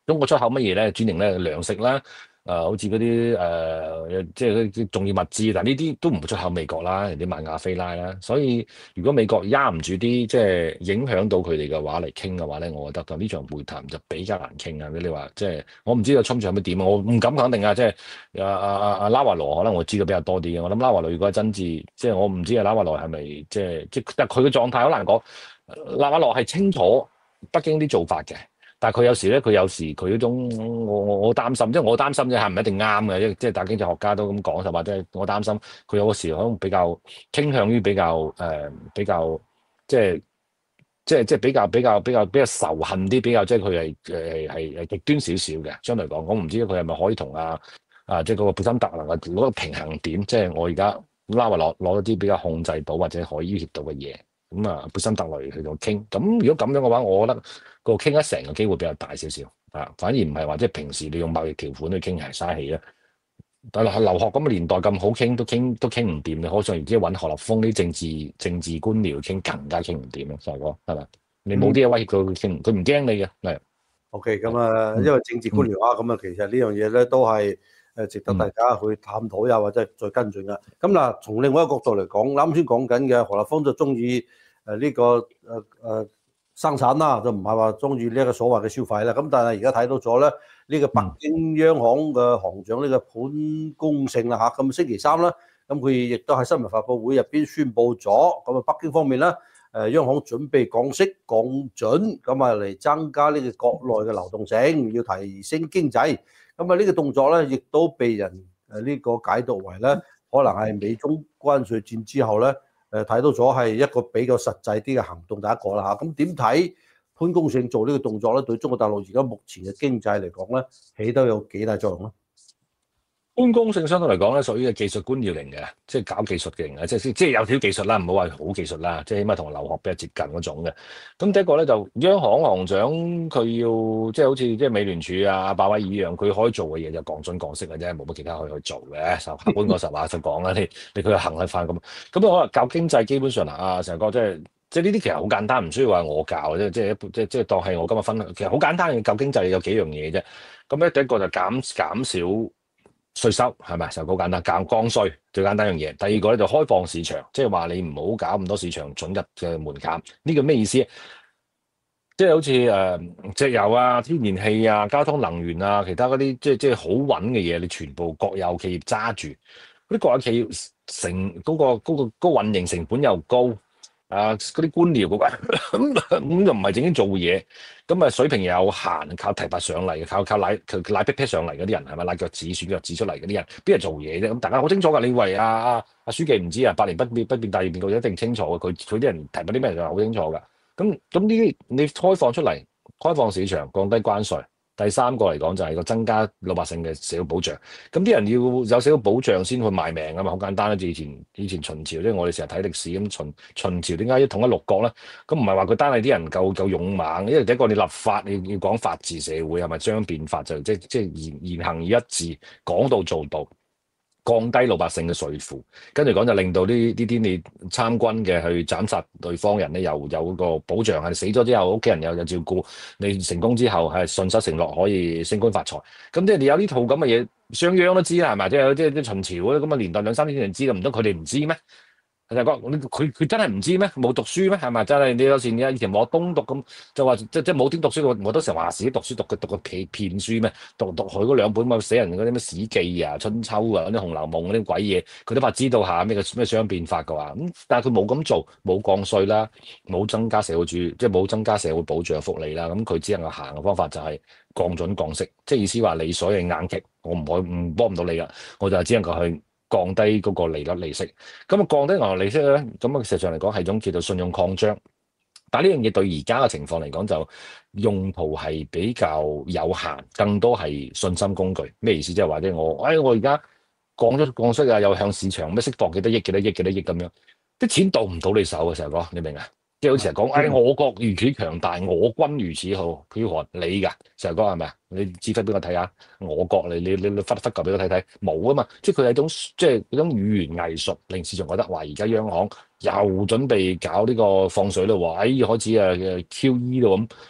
中國出口乜嘢咧？轉型咧糧食啦，誒、好似嗰啲誒即係嗰啲重要物資，但呢啲都唔會出口美國啦，人哋買亞非拉啦。所以如果美國壓唔住啲即係影響到佢哋嘅話嚟傾嘅話咧，我覺得呢場會談就比較難傾啊！你話即係我唔知道侵住有咩點啊，我唔敢肯定啊！即係阿阿阿阿拉華羅可能我知道比較多啲嘅，我諗拉華羅如果係真摯，即係我唔知啊拉華羅係咪即係即係但係佢嘅狀態好難講。拉華羅係清楚北京啲做法嘅。但係佢有時咧，佢有時佢嗰種我我我擔心，即係我擔心啫，係唔一定啱嘅，即係即係大經濟學家都咁講，就話即係我擔心佢有個時可能比較傾向於比較誒、呃、比較即係即係即係比較比較比較比較仇恨啲，比較即係佢係誒係係極端少少嘅。相對嚟講，我唔知佢係咪可以同啊啊即係嗰個貝森特能夠攞個平衡點，即係我而家拉埋攞攞一啲比較控制到或者可以要挾到嘅嘢。咁啊，貝森特雷去到傾，咁如果咁樣嘅話，我覺得個傾得成嘅機會比較大少少啊，反而唔係話即係平時你用貿易條款去傾係嘥氣啦。但係留學咁嘅年代咁好傾，都傾都傾唔掂，你可想而知揾何立峰啲政治政治官僚傾更加傾唔掂啊，細哥係咪？你冇啲嘢威脅到佢傾，佢唔驚你嘅係。 OK，咁啊， 嗯因為政治官僚啊，咁啊，其實呢樣嘢咧都係誒值得大家去探討呀，或者再跟進嘅。咁嗱，從另外一個角度嚟講，啱先講緊嘅何立峰就中意誒呢個誒誒生產啦，就唔係話中意呢一個所謂嘅消費啦。咁但係而家睇到咗咧，呢個北京央行嘅行長呢個潘功勝啦嚇，咁星期三啦，咁佢亦都喺新聞發佈會入邊宣布咗，咁啊北京方面咧。誒央行準備降息降準，咁啊嚟增加呢個國內嘅流動性，要提升經濟。咁啊呢個動作咧，亦都被人誒呢個解讀為咧，可能係美中關稅戰之後咧，誒睇到咗係一個比較實際啲嘅行動。第一個啦嚇，咁點睇潘功勝做呢個動作咧？對中國大陸而家目前嘅經濟嚟講咧，起得有幾大作用咧？ 潘功勝相對嚟講咧，屬於係技術官僚型嘅，即係搞技術型嘅，即係即係有少少技術啦，唔好話好技術啦，即係起碼同留學比較接近嗰種嘅。咁第一個咧就央行行長佢要即係好似即係美聯儲啊、鮑威爾一樣，佢可以做嘅嘢就降準降息嘅啫，冇乜其他可以去做嘅。就客觀嗰實話就講啦，你你佢行得翻咁。咁可能教經濟基本上嗱，啊成個即係即係呢啲其實好簡單，唔需要話我教嘅啫，即係即係即係當係我今日分享。其實好簡單嘅教經濟有幾樣嘢啫。咁咧第一個就減減少稅收係咪？就好簡單，減降稅最簡單一樣嘢。第二個咧就開放市場，即係話你唔好搞咁多市場准入嘅門檻。呢個咩意思？即係好似誒石油啊、天然氣啊、交通能源啊、其他嗰啲即係即係好穩嘅嘢，你全部國有企業揸住。嗰啲國有企業成嗰、嗰個嗰、嗰個嗰、嗰個運營成本又高。啊！嗰啲官僚嗰個咁咁又唔係正經做嘢，咁啊水平又有限，靠提拔上嚟嘅，靠靠奶奶啤啤上嚟嗰啲人係咪拉腳趾選腳趾出嚟嗰啲人，邊係做嘢啫？咁大家好清楚㗎，你以為阿阿阿書記唔知啊？百年不變不變大變局一定清楚嘅，佢佢啲人提拔啲咩就好清楚㗎。咁咁呢啲你開放出嚟，開放市場，降低關稅。第三個嚟講就係個增加老百姓嘅社會保障，咁啲人要有社會保障先去賣命啊嘛，好簡單啦！以前以前秦朝，即係我哋成日睇歷史咁，秦秦朝點解要統一六國咧？咁唔係話佢單係啲人夠夠勇猛，因為第一個你立法你要講法治社會係咪將變法就即即係言言行一致，講到做到。降低老百姓嘅稅負，跟住講就令到呢呢啲你參軍嘅去斬殺對方人咧，又有個保障，係死咗之後屋企人又有照顧，你成功之後係信守承諾可以升官發財。咁即係你有呢套咁嘅嘢，商鞅都知啦，係咪？即係即係即係秦朝嗰啲咁嘅年代兩三千年知啦，唔通佢哋唔知咩？就講佢佢真係唔知咩？冇讀書咩？係咪真係？你有時你以前我東讀咁，就話即即冇點讀書，我我都成日話自己讀書讀嘅讀個片片書咩？讀讀佢嗰兩本咁死人嗰啲咩史記啊、春秋啊、嗰啲紅樓夢嗰啲鬼嘢，佢都話知道下咩嘅咩商變法嘅話，咁但係佢冇咁做，冇降稅啦，冇增加社會主義，即係冇增加社會保障福利啦，咁佢只能夠行嘅方法就係降準降息，即係意思話你所謂硬極，我唔可唔幫唔到你啦，我就只能夠去。降低嗰個利率利息，咁啊降低銀行利息咧，咁啊實際上嚟講係種叫做信用擴張，但係呢樣嘢對而家嘅情況嚟講就用途係比較有限，更多係信心工具。咩意思？即係話即係我，哎我而家降咗降息啊，又向市場咩釋放幾多億幾多億幾多億咁樣，啲錢到唔到你手嘅時候講，你明啊？即係好似係講，哎，我國如此強大，我軍如此好，僥倖你㗎，成日講係咪啊？你指揮俾我睇下，我國你你你你忽忽嚿俾我睇睇，冇啊嘛！即係佢係一種即係嗰種語言藝術，令市場覺得話而家央行又準備搞呢個放水咯喎，哎開始啊 Q E 咯咁。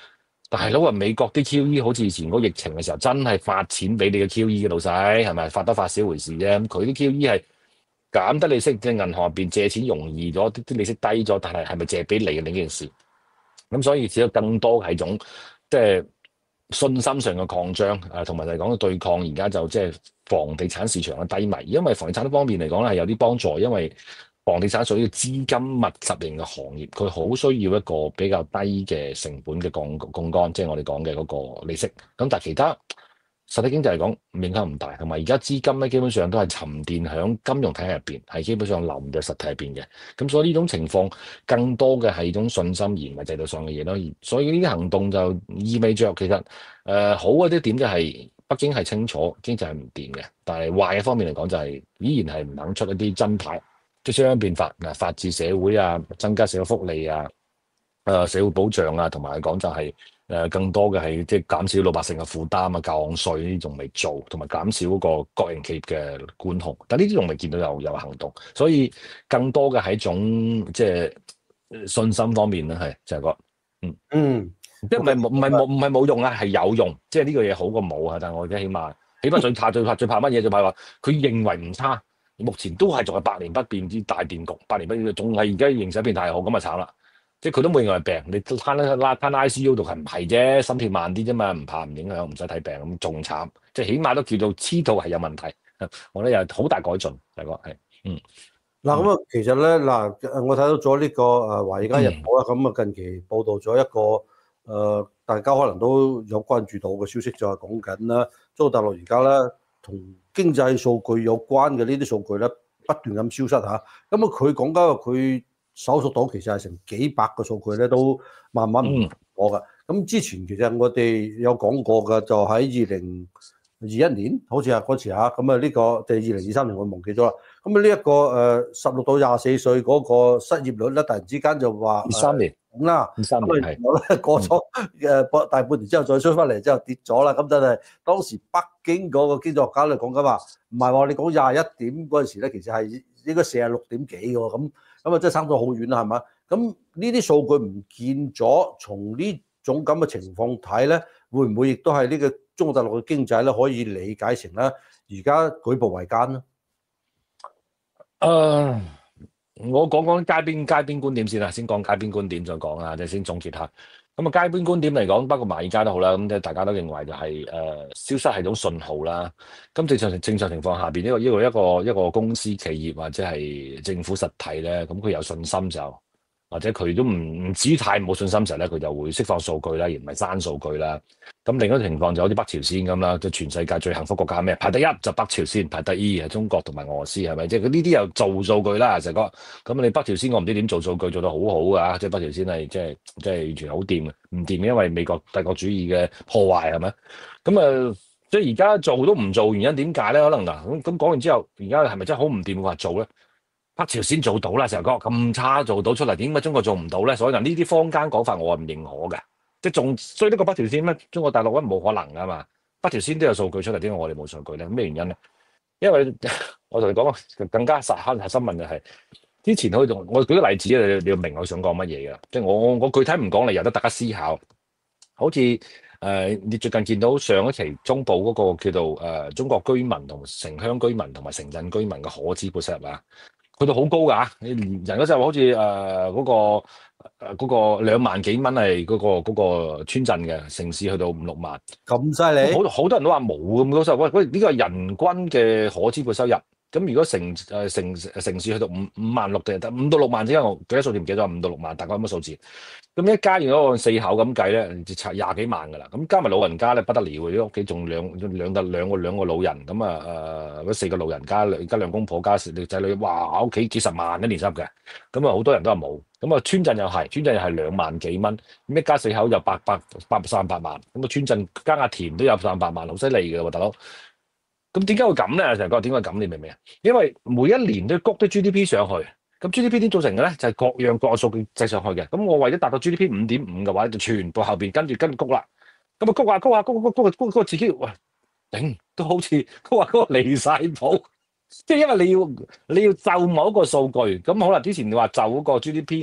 大佬啊，美國啲 Q E 好似以前嗰個疫情嘅時候，真係發錢俾你嘅 Q E 嘅老細，係咪發多發少回事啫？咁佢啲 Q E 係減得利息，即係銀行入邊借錢容易咗，啲啲利息低咗，但係係咪借俾你嘅另一件事？咁所以只有更多係種即係信心上嘅擴張，誒同埋嚟講對抗而家就即係房地產市場嘅低迷，因為房地產方面嚟講咧係有啲幫助，因為房地產屬於資金密集型嘅行業，佢好需要一個比較低嘅成本嘅槓槓桿，即係我哋講嘅嗰個利息。咁但係其他實體經濟嚟講影響唔大，同埋而家資金咧基本上都係沉澱喺金融體系入邊，係基本上流唔到實體入邊嘅。咁所以呢種情況更多嘅係一種信心而唔係制度上嘅嘢咯。所以呢啲行動就意味着其實誒、呃、好嗰啲點就係北京係清楚經濟係唔掂嘅，但係壞嘅方面嚟講就係依然係唔肯出一啲真牌，即係相應變法嗱，法治社會啊，增加社會福利啊。誒、呃、社會保障啊，同埋講就係、是、誒、呃、更多嘅係即係減少老百姓嘅負擔啊，降稅呢啲仲未做，同埋減少嗰個國營企業嘅管控，但呢啲仲未見到有有行動，所以更多嘅係一種即係信心方面咧，係就係、是、個嗯嗯， 即係唔係冇唔係冇唔係冇用啊，係有用，即係呢個嘢好過冇啊，但係我而家起碼起碼最怕最怕最怕乜嘢？就怕話佢認為唔差，目前都係仲係百年不變之大變局，百年不變仲係而家形勢變太好，咁啊慘啦！即係佢都冇認為病，你攤拉攤 I C U 度係唔係啫？心跳慢啲啫嘛，唔怕唔影響，唔使睇病咁仲慘，即係起碼都叫做知道係有問題。我覺得有好大改進，大哥係嗯嗱咁啊，其實咧嗱，我睇到咗呢個誒《華爾街日報》啦，咁啊近期報導咗一個誒，大家可能都有關注到嘅消息，就係講緊啦，中國大陸而家咧同經濟數據有關嘅呢啲數據咧不斷咁消失嚇。咁啊，佢講緊佢搜索到其實係成幾百個數據咧，都慢慢唔妥㗎。咁之前其實我哋有講過嘅，就喺二零二一年，好似係嗰時嚇，咁啊呢個定係二零二三年，我忘記咗啦。咁啊呢一個誒十六到廿四歲嗰個失業率咧，突然之間就話二三年咁啦， 二三年係我咧過咗誒大半年之後再追翻嚟之後跌咗啦。咁真係當時北京嗰個經濟學家咧講緊話，唔係話你講廿一點嗰陣時咧，其實係應該四十六點幾嘅喎。咁咁啊真係差咗好遠啦，係嘛？咁呢啲數據唔見咗，從呢種咁嘅情況睇咧，會唔會亦都係呢個中國大陸嘅經濟咧可以理解成咧而家舉步維艱咧？ 誒、uh, 我講講街邊街邊觀點先啦，先講街邊觀點再講啊，即係先總結下。咁啊，街邊觀點嚟講，包括華爾街都好啦，咁即係大家都認為就係、是、誒、呃、消失係種信號啦。咁正常正常情況下邊，呢個呢個一個一個公司企業或者係政府實體咧，咁佢有信心就。或者佢都唔唔至於太冇信心時候咧，佢就會釋放數據啦，而唔係刪數據啦。咁另一個情況就好似北朝鮮咁啦，即係全世界最幸福國家咩？排第一就北朝鮮，排第二係中國同埋俄羅斯，係咪？即係佢呢啲又做數據啦，成哥。咁你北朝鮮我唔知點做數據做得好好㗎，即係北朝鮮係即係即係完全好掂嘅，唔掂因為美國帝國主義嘅破壞係咪？咁啊，即係而家做都唔做，原因點解咧？可能嗱咁咁講完之後，而家係咪真係好唔掂話做咧？北朝鮮做到啦，成日講咁差做到出嚟，點解中國做唔到咧？所以嗱，呢啲坊間講法我係唔認可嘅，即係仲衰呢個北朝鮮咩？中國大陸咧冇可能噶嘛，北朝鮮都有數據出嚟，點解我哋冇數據咧？咩原因咧？因為我同你講更加實刻核心問就係、是、之前佢仲我舉個例子你你要明我想講乜嘢㗎？即係我我具體唔講你，由得大家思考。好似誒、呃，你最近見到上一期中部嗰個叫做誒、呃、中國居民同城鄉居民同埋城鎮居民嘅可支配收入啊！去到好高㗎，你人嗰陣好似誒嗰個誒嗰、呃嗰個兩萬幾蚊係嗰個嗰、嗰個村鎮嘅，城市去到五六萬， 咁犀利？ 好好多人都話冇咁高收入。喂喂，呢個係人均嘅可支配收入。咁如果城誒、呃、城城市去到五五萬六定係得五到六萬之間，我記得數字唔記得咗，五到六萬大概咁嘅數字。咁一家如果按四口咁計咧，就差廿幾萬㗎啦。咁加埋老人家咧不得了嘅，啲屋企仲兩兩得兩個兩個老人，咁啊誒嗰四個老人家，而家兩公婆加你仔女，哇屋企幾十萬一年收入嘅。咁啊好多人都話冇。咁啊村鎮又係，村鎮又係兩萬幾蚊，咁一家四口又八百八三百萬。咁啊村鎮加下田都有三百萬，好犀利嘅喎，大佬。咁點解會咁咧？成日講點解咁？你明唔明啊？因為每一年都谷啲 G D P 上去，咁 G D P 點造成嘅咧？就係、是、各樣各樣數據製上去嘅。咁我為咗達到 G D P 五點五嘅話，就全部後邊跟住跟住谷啦。咁啊谷下谷下谷谷谷谷谷自己，喂頂都好似谷下谷離晒譜。即係因為你要你要就某一個數據，咁好啦。之前你話就嗰個 G D P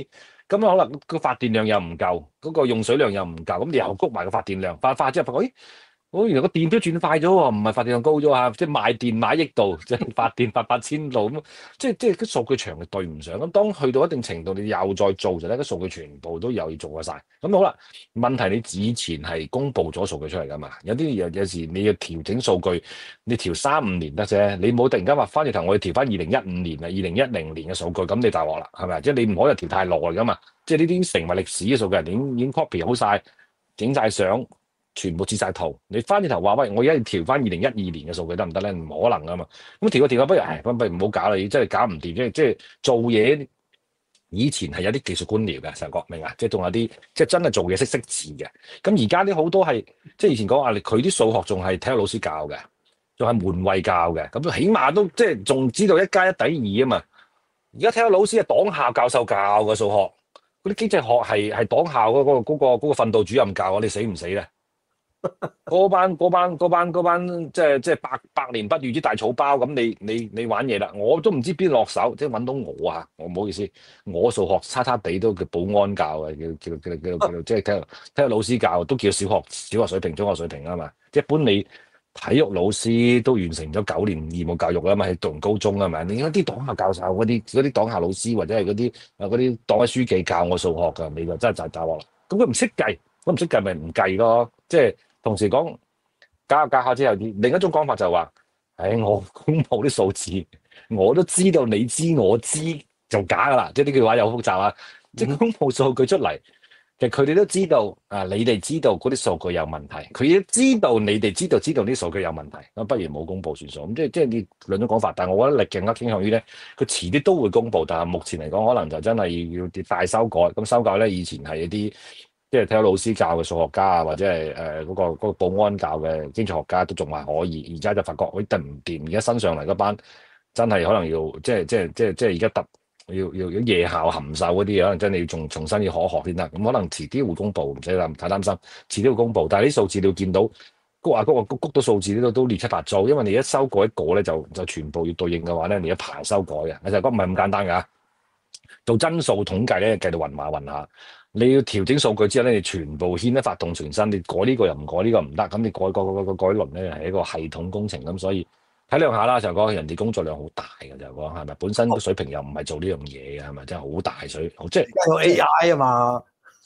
咁可能個發電量又唔夠，嗰、個用水量又唔夠，咁你又谷埋個發電量，發發之後發覺，咦？哦，原來個電表轉快咗喎，唔係發電量高咗啊！即係賣電買億度，即係發電發八千度咁，即係即係啲數據長係對唔上。咁當去到一定程度，你又再做就咧，啲數據全部都又要做過晒。咁好啦，問題你之前係公布咗數據出嚟㗎嘛？有啲有有時你要調整數據，你調三五年得啫，你冇突然間話翻轉頭，我要調翻二零一五年啊、二零一零年嘅數據，咁你大鑊啦，係咪？即係你唔可以調太耐㗎嘛。即係呢啲成為歷史嘅數據，人已經已經 copy 好晒，整晒相。全部截晒圖，你翻轉頭話喂，我而家要調翻二零一二年嘅數據得唔得咧？唔可能噶嘛。咁調個調個不如，唉，咁不如唔好搞啦，真係搞唔掂。即係即係做嘢，以前係有啲技術官僚嘅，成個明啊？即係仲有啲即係真係做嘢識識字嘅。咁而家啲好多係即係以前講話，佢啲數學仲係體育老師教嘅，仲係門衛教嘅。咁起碼都即係仲知道一加一等於二啊嘛。而家體育老師係黨校教授教嘅數學，嗰啲經濟學係係黨校嗰、嗰個嗰、嗰個嗰、嗰個訓導主任教，我哋死唔死咧？嗰班嗰班嗰班嗰班即係即係百百年不遇之大草包，咁你你你玩嘢啦，我都唔知邊落手，即係揾到我啊！我唔好意思，我數學差差地都叫保安教嘅，叫叫叫叫叫即係體育體育老師教，都叫小學小學水平、中學水平啊嘛。一般你體育老師都完成咗九年義務教育啦嘛，係讀完高中啊嘛。你嗰啲黨校教授嗰啲嗰啲黨校老師或者係嗰啲啊嗰啲黨委書記教我數學㗎，你就真係就大鑊啦。咁佢唔識計，咁唔識計咪唔計咯，即係。同時講教下教下之後，另一種講法就話，唉，我公布啲數字，我都知道你知我知就假噶啦，即係呢句話又好複雜啊！即係公布數據出嚟，其實佢哋都知道啊，你哋知道嗰啲數據有問題，佢亦都知道你哋知道知道啲數據有問題，咁不如冇公布算數。咁即係即係你兩種講法，但係我覺得力更加傾向於咧，佢遲啲都會公布，但係目前嚟講，可能就真係要大修改。咁修改咧，以前係一啲。即係體育老師教嘅數學家啊，或者係誒嗰個嗰個保安教嘅經濟學家都仲係可以，而家就發覺喂，突唔掂，而家新上嚟嗰班真係可能要即係即係即係即係而家特要要要夜校函授嗰啲嘢，可能真係要重重新要可學先得。咁可能遲啲會公布，唔使太擔心，遲啲會公布。但係啲數字你要見到谷啊谷啊谷谷到數字呢度都亂七八糟，因為你一修改一個咧就就全部要對應嘅話咧，你一排修改嘅，其實講唔係咁簡單㗎。做真數統計咧，計到暈馬暈下。你要調整數據之後咧，你全部牽一發動全身，你改呢個又唔改呢個唔得，咁你改改改改改輪咧係一個系統工程，咁所以體諒下啦，就講人哋工作量好大嘅，就講係咪？本身個水平又唔係做呢樣嘢嘅，係咪？真係好大水，即係有 A I 啊嘛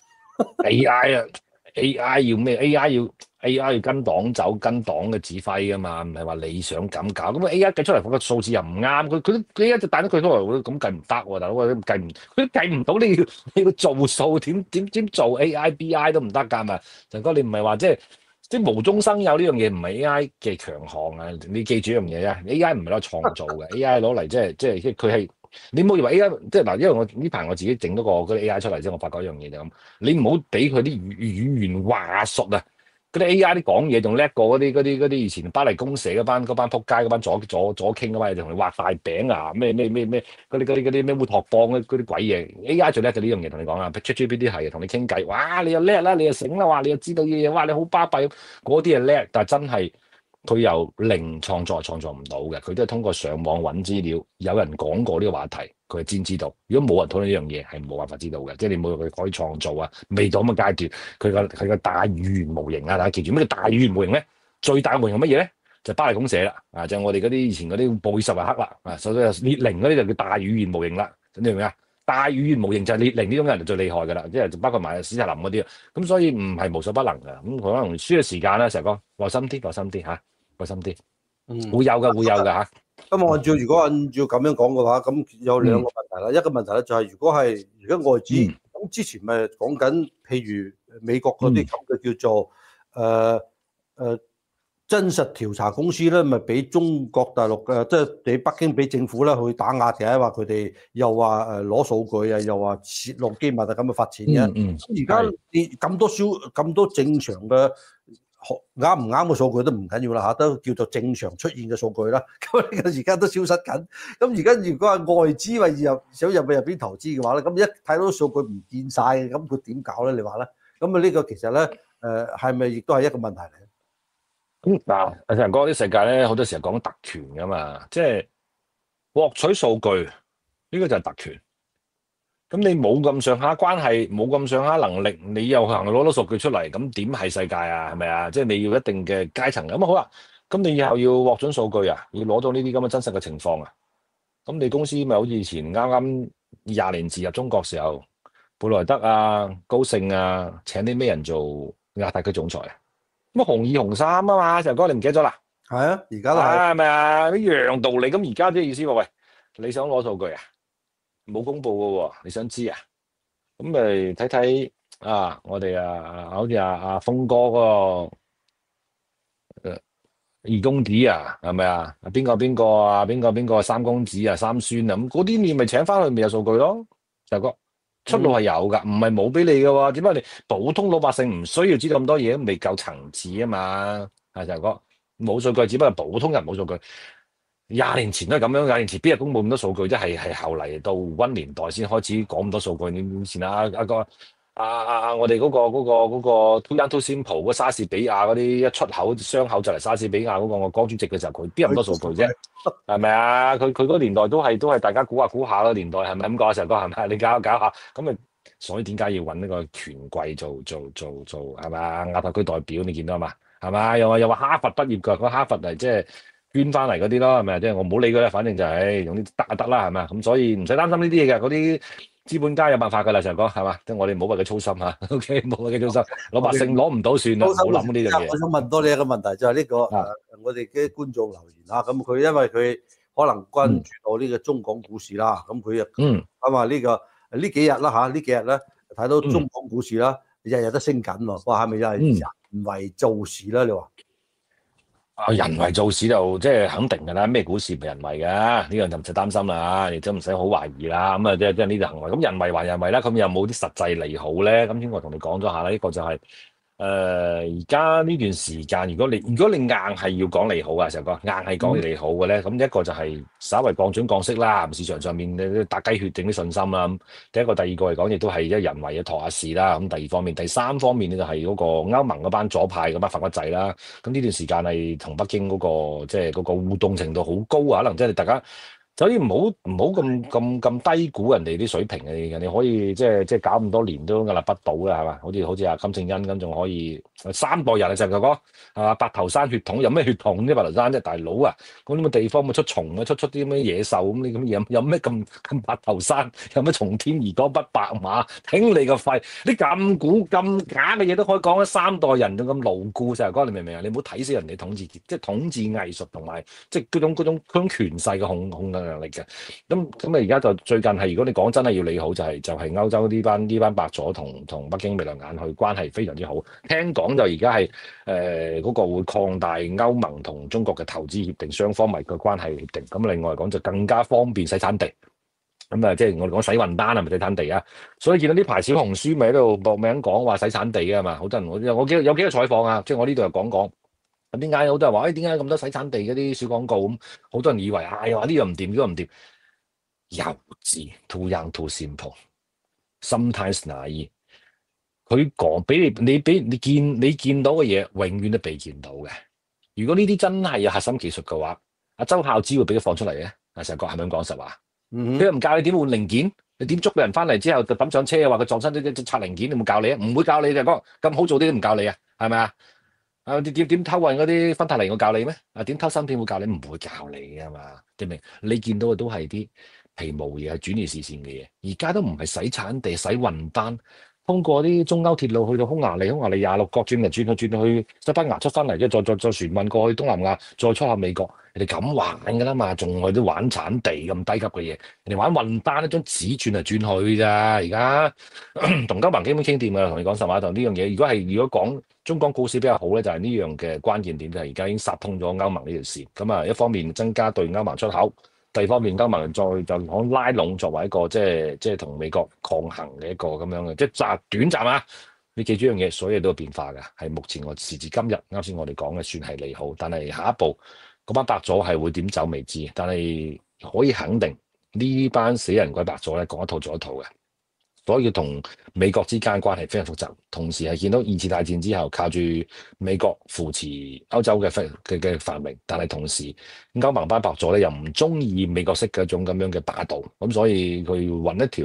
A I 啊 ，A I 要咩 ？A I 要 A I 要跟黨走，跟黨嘅指揮噶嘛，唔係話你想咁搞。咁 A I 計出嚟個數字又唔啱，佢佢佢 A I 就帶咗佢出嚟，咁計唔得喎，大佬，佢計唔佢都計唔到，你要你要做數點點點做 A I B I 都唔得㗎嘛。陳哥，你唔係話即係即係無中生有呢樣嘢，唔係 A I 嘅強項啊！你記住一樣嘢啊 ，A I 唔係攞嚟創造嘅，A I 攞嚟即係即係佢係。你唔好以為 A I 即係嗱，因為我呢排我自己整咗個嗰啲 A I 出嚟之後，我發覺一樣嘢就咁，你唔好俾佢啲語語言話術啊！嗰啲 A I 啲講嘢仲叻過嗰啲嗰啲嗰啲以前巴黎公社嗰班嗰班仆街嗰班左左左傾嗰班，就同你畫大餅啊咩咩咩咩嗰啲嗰啲嗰啲咩烏托邦嗰啲鬼嘢 A I 最叻就呢樣嘢同你講啊 ChatGPT 係同你傾偈，哇你又叻啦，你又醒啦，哇你又知道嘢嘢，哇你好巴閉，嗰啲係叻，但係真係佢由零創作係創作唔到嘅，佢都係通過上網揾資料，有人講過呢個話題，佢係先知道。如果冇人討論呢樣嘢，係冇辦法知道嘅。即係你冇佢可以創造啊，未到咁嘅階段。佢個佢個大語言模型啊，大家記住咩叫大語言模型咧？最大模型係乜嘢咧？就係巴黎公社啦，啊就係我哋嗰啲以前嗰啲布爾什維克啦，啊所以列寧嗰啲就叫大語言模型啦，你明唔明啊？大語言模型就係列寧呢種人就最厲害㗎啦，即係包括埋史達林嗰啲，咁所以唔係無所不能㗎。咁可能輸嘅時間咧，成日講耐心啲，耐心啲嚇。開心啲，嗯，會有嘅，會有嘅嚇。 咁按照如果按照咁樣講嘅話，咁有兩個問題啦。嗯、一個問題咧就係如果係而家外資，咁、嗯、之前咪講緊，譬如美國嗰啲咁嘅叫做誒誒、呃呃、真實調查公司咧，咪俾中國大陸嘅，即係俾北京俾政府咧去打壓嘅，話佢哋又話誒攞數據啊，又話泄露機密啊，咁嘅發展嘅。咁而家你咁多消咁多正常嘅。啱唔啱嘅數據都唔緊要啦嚇，都叫做正常出現嘅數據啦。咁呢個而家都消失緊。咁而家如果係外資話入想入去入邊投資嘅話咧，咁一睇到數據唔見晒，咁佢點搞咧？你話咧？咁啊呢個其實咧誒係咪亦都係一個問題嚟？ 咁嗱，阿成哥啲世界咧好多時候講特權噶嘛，即係獲取數據呢個就係特權。 咁你冇咁上下關係，冇咁上下能力，你又行攞到數據出嚟，咁點係世界啊？係咪啊？即係你要一定嘅階層。咁好啦，咁你以後要獲准數據啊，要攞到呢啲咁嘅真實嘅情況啊。咁你公司咪好似以前啱啱廿年前入中國時候，貝萊德啊、高盛啊，請啲咩人做亞太區總裁啊？咁啊，紅二紅三啊嘛，石哥你唔記得咗啦？ 係啊，而家都係啊，係咪啊？一樣道理。咁而家啲意思話，喂，你想攞數據啊？冇公布嘅喎，你想知啊？咁咪睇睇啊，我哋啊，好似阿阿峰哥嗰個誒二公子啊，係咪啊？邊個邊個啊？邊個邊個三公子啊？三孫啊？咁嗰啲你咪請翻去咪有數據咯？大哥，出路係有噶，唔係冇俾你嘅喎。點解你普通老百姓唔需要知道咁多嘢？都未夠層次啊嘛，係大哥冇數據，只不過普通人冇數據。廿年前都係咁樣，廿年前邊日公布咁多數據啫？係係後嚟到胡溫年代先開始講咁多數據。你以前啊阿個啊啊啊我哋嗰、個嗰、個嗰、個 Too Young Too Simple 嗰莎士比亞嗰啲一出口傷口就嚟莎士比亞嗰個我江主席嘅時候，佢邊有咁多數據啫？係咪啊？佢佢嗰個年代都係都係大家估下估下嗰個年代，係咪咁講啊？成哥係咪？你搞下搞下咁咪，所以點解要揾呢個權貴做做做做係咪啊？亞太區代表你見到嘛？係嘛？又話又話哈佛畢業㗎，嗰哈佛係即係。捐翻嚟嗰啲咯，係咪啊？即係我唔好理佢啦，反正就係用啲得就得啦，係咪啊？咁所以唔使擔心呢啲嘢嘅，嗰啲資本家有辦法㗎啦，成哥係嘛？即係我哋唔好為佢操心嚇，OK，唔好為佢操心，老百姓攞唔到算啦，唔好諗呢樣嘢。 我想問多你一個問題，就係呢個啊誒，我哋嘅觀眾留言啦。咁佢因為佢可能關注到呢個中港股市啦，咁佢啊嗯咁啊呢個呢幾日啦嚇，呢幾日咧睇到中港股市啦，日日都升緊喎。哇，係咪又係人為造市啦？你話？ 啊，人為造市就即係肯定㗎啦，咩股市唔係人為㗎？呢樣就唔使擔心啦，亦都唔使好懷疑啦。咁啊，即係即係呢啲行為，咁人為還人為啦，咁有冇啲實際利好咧？咁先我同你講咗下啦，呢個就係誒而家呢段時間，如果你如果你硬係要講利好啊，成個硬係講利好嘅咧，咁一個就係稍為降準降息啦，市場上面你打雞血整啲信心啦。咁第一個、第二個嚟講，亦都係一人為嘅托下市啦。咁第二方面、第三方面咧就係嗰個歐盟嗰班左派嗰班反骨仔啦。咁呢段時間係同北京嗰個即係嗰個互動程度好高啊，可能即係大家。所以唔好唔好咁咁咁低估人哋啲水平嘅，人哋可以即係即係搞咁多年都屹立不倒啦，係嘛？好似好似阿金正恩咁，仲可以三代人啊，成個係嘛？白頭山血統有咩血統啫？白頭山啫，大佬啊！嗰啲咁嘅地方咪出蟲啊，出出啲咩野獸咁？你咁有有咩咁咁白頭山？有咩從天而降不白馬？頂你個肺！啲咁古咁假嘅嘢都可以講，三代人仲咁牢固，成哥你明唔明啊？你唔好睇死人哋統治，即係統治藝術同埋即係嗰種嗰種嗰種權勢嘅控控能力嘅。咁咁啊！而家就最近係，如果你講真係要利好，就係、是、就係、是、歐洲呢班呢班白左同同北京眉來眼去關係非常之好。聽講就而家係誒嗰個會擴大歐盟同中國嘅投資協定，雙方咪個關係協定。咁另外嚟講就更加方便洗產地。咁啊，即係我哋講洗運單係咪洗產地啊？所以見到呢排小紅書咪喺度搏命講話洗產地啊嘛，好多人我我記得有幾個採訪啊，即係我呢度又講講。咁點解好多人話誒點解咁多洗產地嗰啲小廣告咁？好多人以為啊，又話呢樣唔掂，呢個唔掂。幼稚 too young too simple sometimes naive。佢講俾你，你俾你見你見到嘅嘢，永遠都被見到嘅。如果呢啲真係有核心技術嘅話，阿周孝之會俾佢放出嚟嘅。阿石國係咪咁講實話？佢又唔教你點換零件，你點捉個人翻嚟之後就抌上車，話佢撞親啲啲拆零件，你冇教你啊？唔會教你就講咁好做啲都唔教你啊？係咪啊？啊點點點偷運嗰啲芬太尼我教你咩？啊點偷芯片會教你？唔會教你㗎嘛？證明你見到嘅都係啲皮毛嘢，係轉移視線嘅嘢。而家都唔係洗產地、洗運單，通過啲中歐鐵路去到匈牙利，匈牙利廿六國轉嚟轉去轉去西班牙出翻嚟，即係再再再船運過去東南亞，再出下美國。人哋咁玩㗎啦嘛，仲去啲玩產地咁低級嘅嘢，人哋玩運單一張紙轉嚟轉去咋。而家同歐盟基本傾掂㗎啦，同你講實話，就呢樣嘢。如果係如果講中港股市比較好咧，就係、是、呢樣嘅關鍵點就係而家已經殺通咗歐盟呢條線。咁啊，一方面增加對歐盟出口，第二方面歐盟再就講拉攏作為一個即係即係同美國抗衡嘅一個咁樣嘅，即係暫短暫啊。你記住一樣嘢，所有都有變化㗎。係目前我時至今日，啱先我哋講嘅算係利好，但係下一步。嗰班白左係會點走未知，但係可以肯定呢班死人鬼白左咧講一套做一套嘅，所以同美國之間關係非常複雜。同時係見到二次大戰之後靠住美國扶持歐洲嘅嘅嘅繁榮，但係同時歐盟班白左咧又唔中意美國式嘅一種咁樣嘅霸道，咁所以佢要揾一條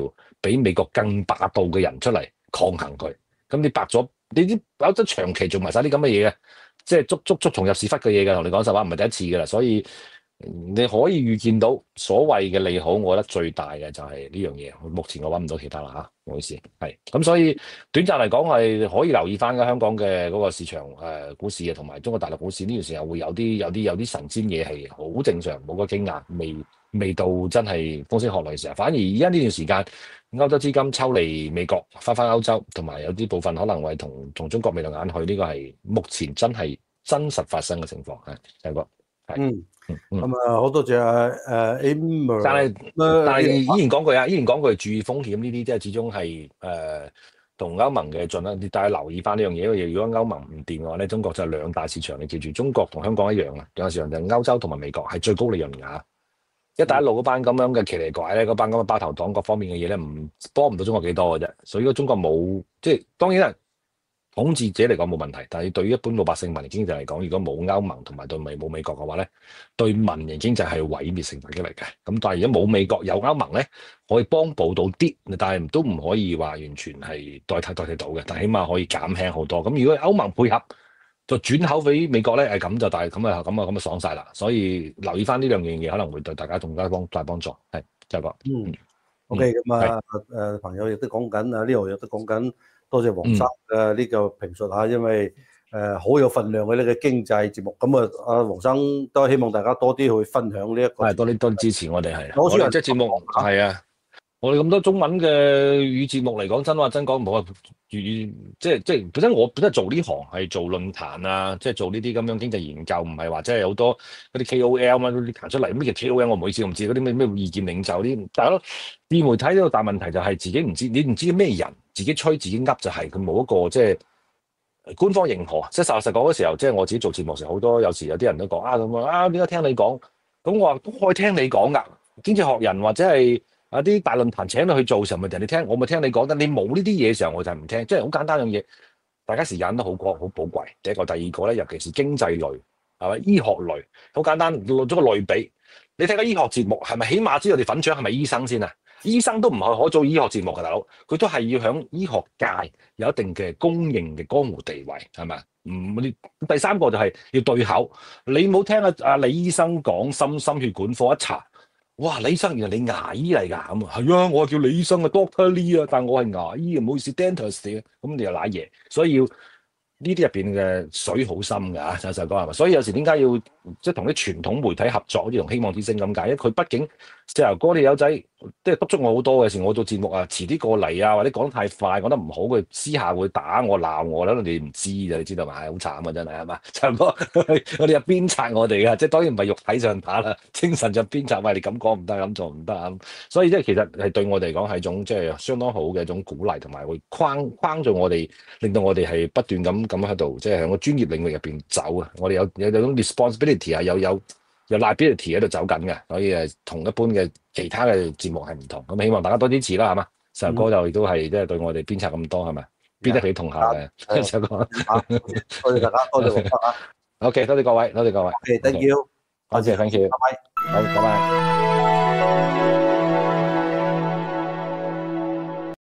比美國更霸道嘅人出嚟抗衡佢。咁你白咗，你啲有得長期做埋晒啲咁嘅嘢嘅，即係捉捉捉蟲入屎忽嘅嘢嘅，同你講實話唔係第一次噶啦，所以你可以預見到所謂嘅利好，我覺得最大嘅就係呢樣嘢。目前我揾唔到其他啦嚇，唔好意思。係咁，所以短暫嚟講係可以留意翻嘅香港嘅嗰個市場誒、呃、股市啊，同埋中國大陸股市呢段時間會有啲有啲有啲神仙嘢係好正常，冇個驚訝，未未到真係風聲鶴唳嘅時候。反而而家呢段時間，歐洲資金抽離美國，翻翻歐洲，同埋有啲部分可能會同同中國眉來眼去，呢、這個係目前真係真實發生嘅情況係，細哥係。 嗯。咁啊，好多謝誒 Amer， 但係但係依然講句啊，依然講句注意風險呢啲，即係始終係誒同歐盟嘅進啦。你大家留意翻呢樣嘢，因為如果歐盟唔掂嘅話咧，中國就係兩大市場。你記住，中國同香港一樣啊，兩個市場就係歐洲同埋美國係最高利潤㗎。一帶一路嗰班咁樣嘅奇離怪咧，嗰班咁嘅包頭黨各方面嘅嘢咧，唔幫唔到中國幾多嘅啫。所以如果中國冇即係當然啦。統治者嚟講冇問題，但係對於一般老百姓民營經濟嚟講，如果冇歐盟同埋對美冇美國嘅話咧，對民營經濟係毀滅性打擊嚟嘅。咁但係如果冇美國有歐盟咧，可以幫補到啲，但係都唔可以話完全係代替代替到嘅，但係起碼可以減輕好多。咁如果歐盟配合，就轉口俾美國咧，係咁就大咁啊咁啊咁啊爽晒啦。所以留意翻呢兩樣嘢，可能會對大家仲加幫大幫助。係就係個嗯 OK 咁啊誒朋友亦都講緊啊，呢度亦都講緊。多謝黃生嘅呢個評述嚇，因為誒好有份量嘅呢個經濟節目，咁啊，阿黃生都希望大家多啲去分享呢一個， 係多啲多啲支持我哋係。 我哋即係節目係啊，我哋咁多中文嘅語節目嚟講，真話真講唔好啊，粵語即係即係本身我本身做呢行係做論壇啊，即係做呢啲咁樣經濟研究，唔係話即係好多嗰啲 K O L 啊啲彈出嚟，咩叫 K O L 我唔好意思，我唔知嗰啲咩咩意見領袖啲，但係咯，自媒體呢個大問題就係自己唔知，你唔知咩人。自己吹自己噏就係佢冇一個即係官方認可，即係實實講嗰時候，即係我自己做節目時，好多有時有啲人都講啊咁啊，點解聽你講？咁我話都可以聽你講噶，經濟學人或者係啊啲大論壇請你去做嘅時候，咪人哋聽，我咪聽你講。但你冇呢啲嘢嘅時候，我就唔聽。即係好簡單樣嘢，大家時間都好過好寶貴。第一個，第二個咧，尤其是經濟類係咪醫學類，好簡單落咗個類比。你睇個醫學節目係咪起碼知道你粉腸係咪醫生先啊？醫生都唔係可做醫學節目嘅大佬，佢都係要響醫學界有一定嘅公認嘅江湖地位，係咪啊？唔，第三個就係要對口。你冇聽阿阿李醫生講心心血管科一查，哇！李醫生原來你牙醫嚟㗎咁啊？係啊，我係叫李醫生啊 Doctor Lee 啊，但我係牙醫啊，唔好意思 Dentist 啊，咁你又揦嘢，所以要。呢啲入邊嘅水好深㗎，就就講係嘛，所以有時點解要即係同啲傳統媒體合作，好似同希望之星咁解？因為佢畢竟石油哥啲友仔即係督促我好多嘅時，我做節目啊，遲啲過嚟啊，或者講得太快，講得唔好，佢私下會打我鬧我，可能你唔知咋，你知道嘛？好慘啊，真係係嘛？差唔多，我哋有鞭策我哋㗎，即係當然唔係肉體上打啦，精神上鞭策，喂，你咁講唔得，咁做唔得啊！所以即係其實係對我哋嚟講係一種即係相當好嘅一種鼓勵，同埋會框框住我哋，令到我哋係不斷咁咁喺度，即係喺個專業領域入邊走啊！我哋有有有種 responsibility 啊，有有有 liability 喺度走緊嘅，所以誒同一般嘅其他嘅節目係唔同。咁希望大家多支持啦，係嘛？石油哥就亦都係即係對我哋鞭策咁多，係咪？鞭得起同效嘅。石油哥， 多謝大家，多謝黃生啊。 OK， 多謝各位，多謝各位。 OK，thank you， 多謝 thank you， 拜拜， 好，拜拜。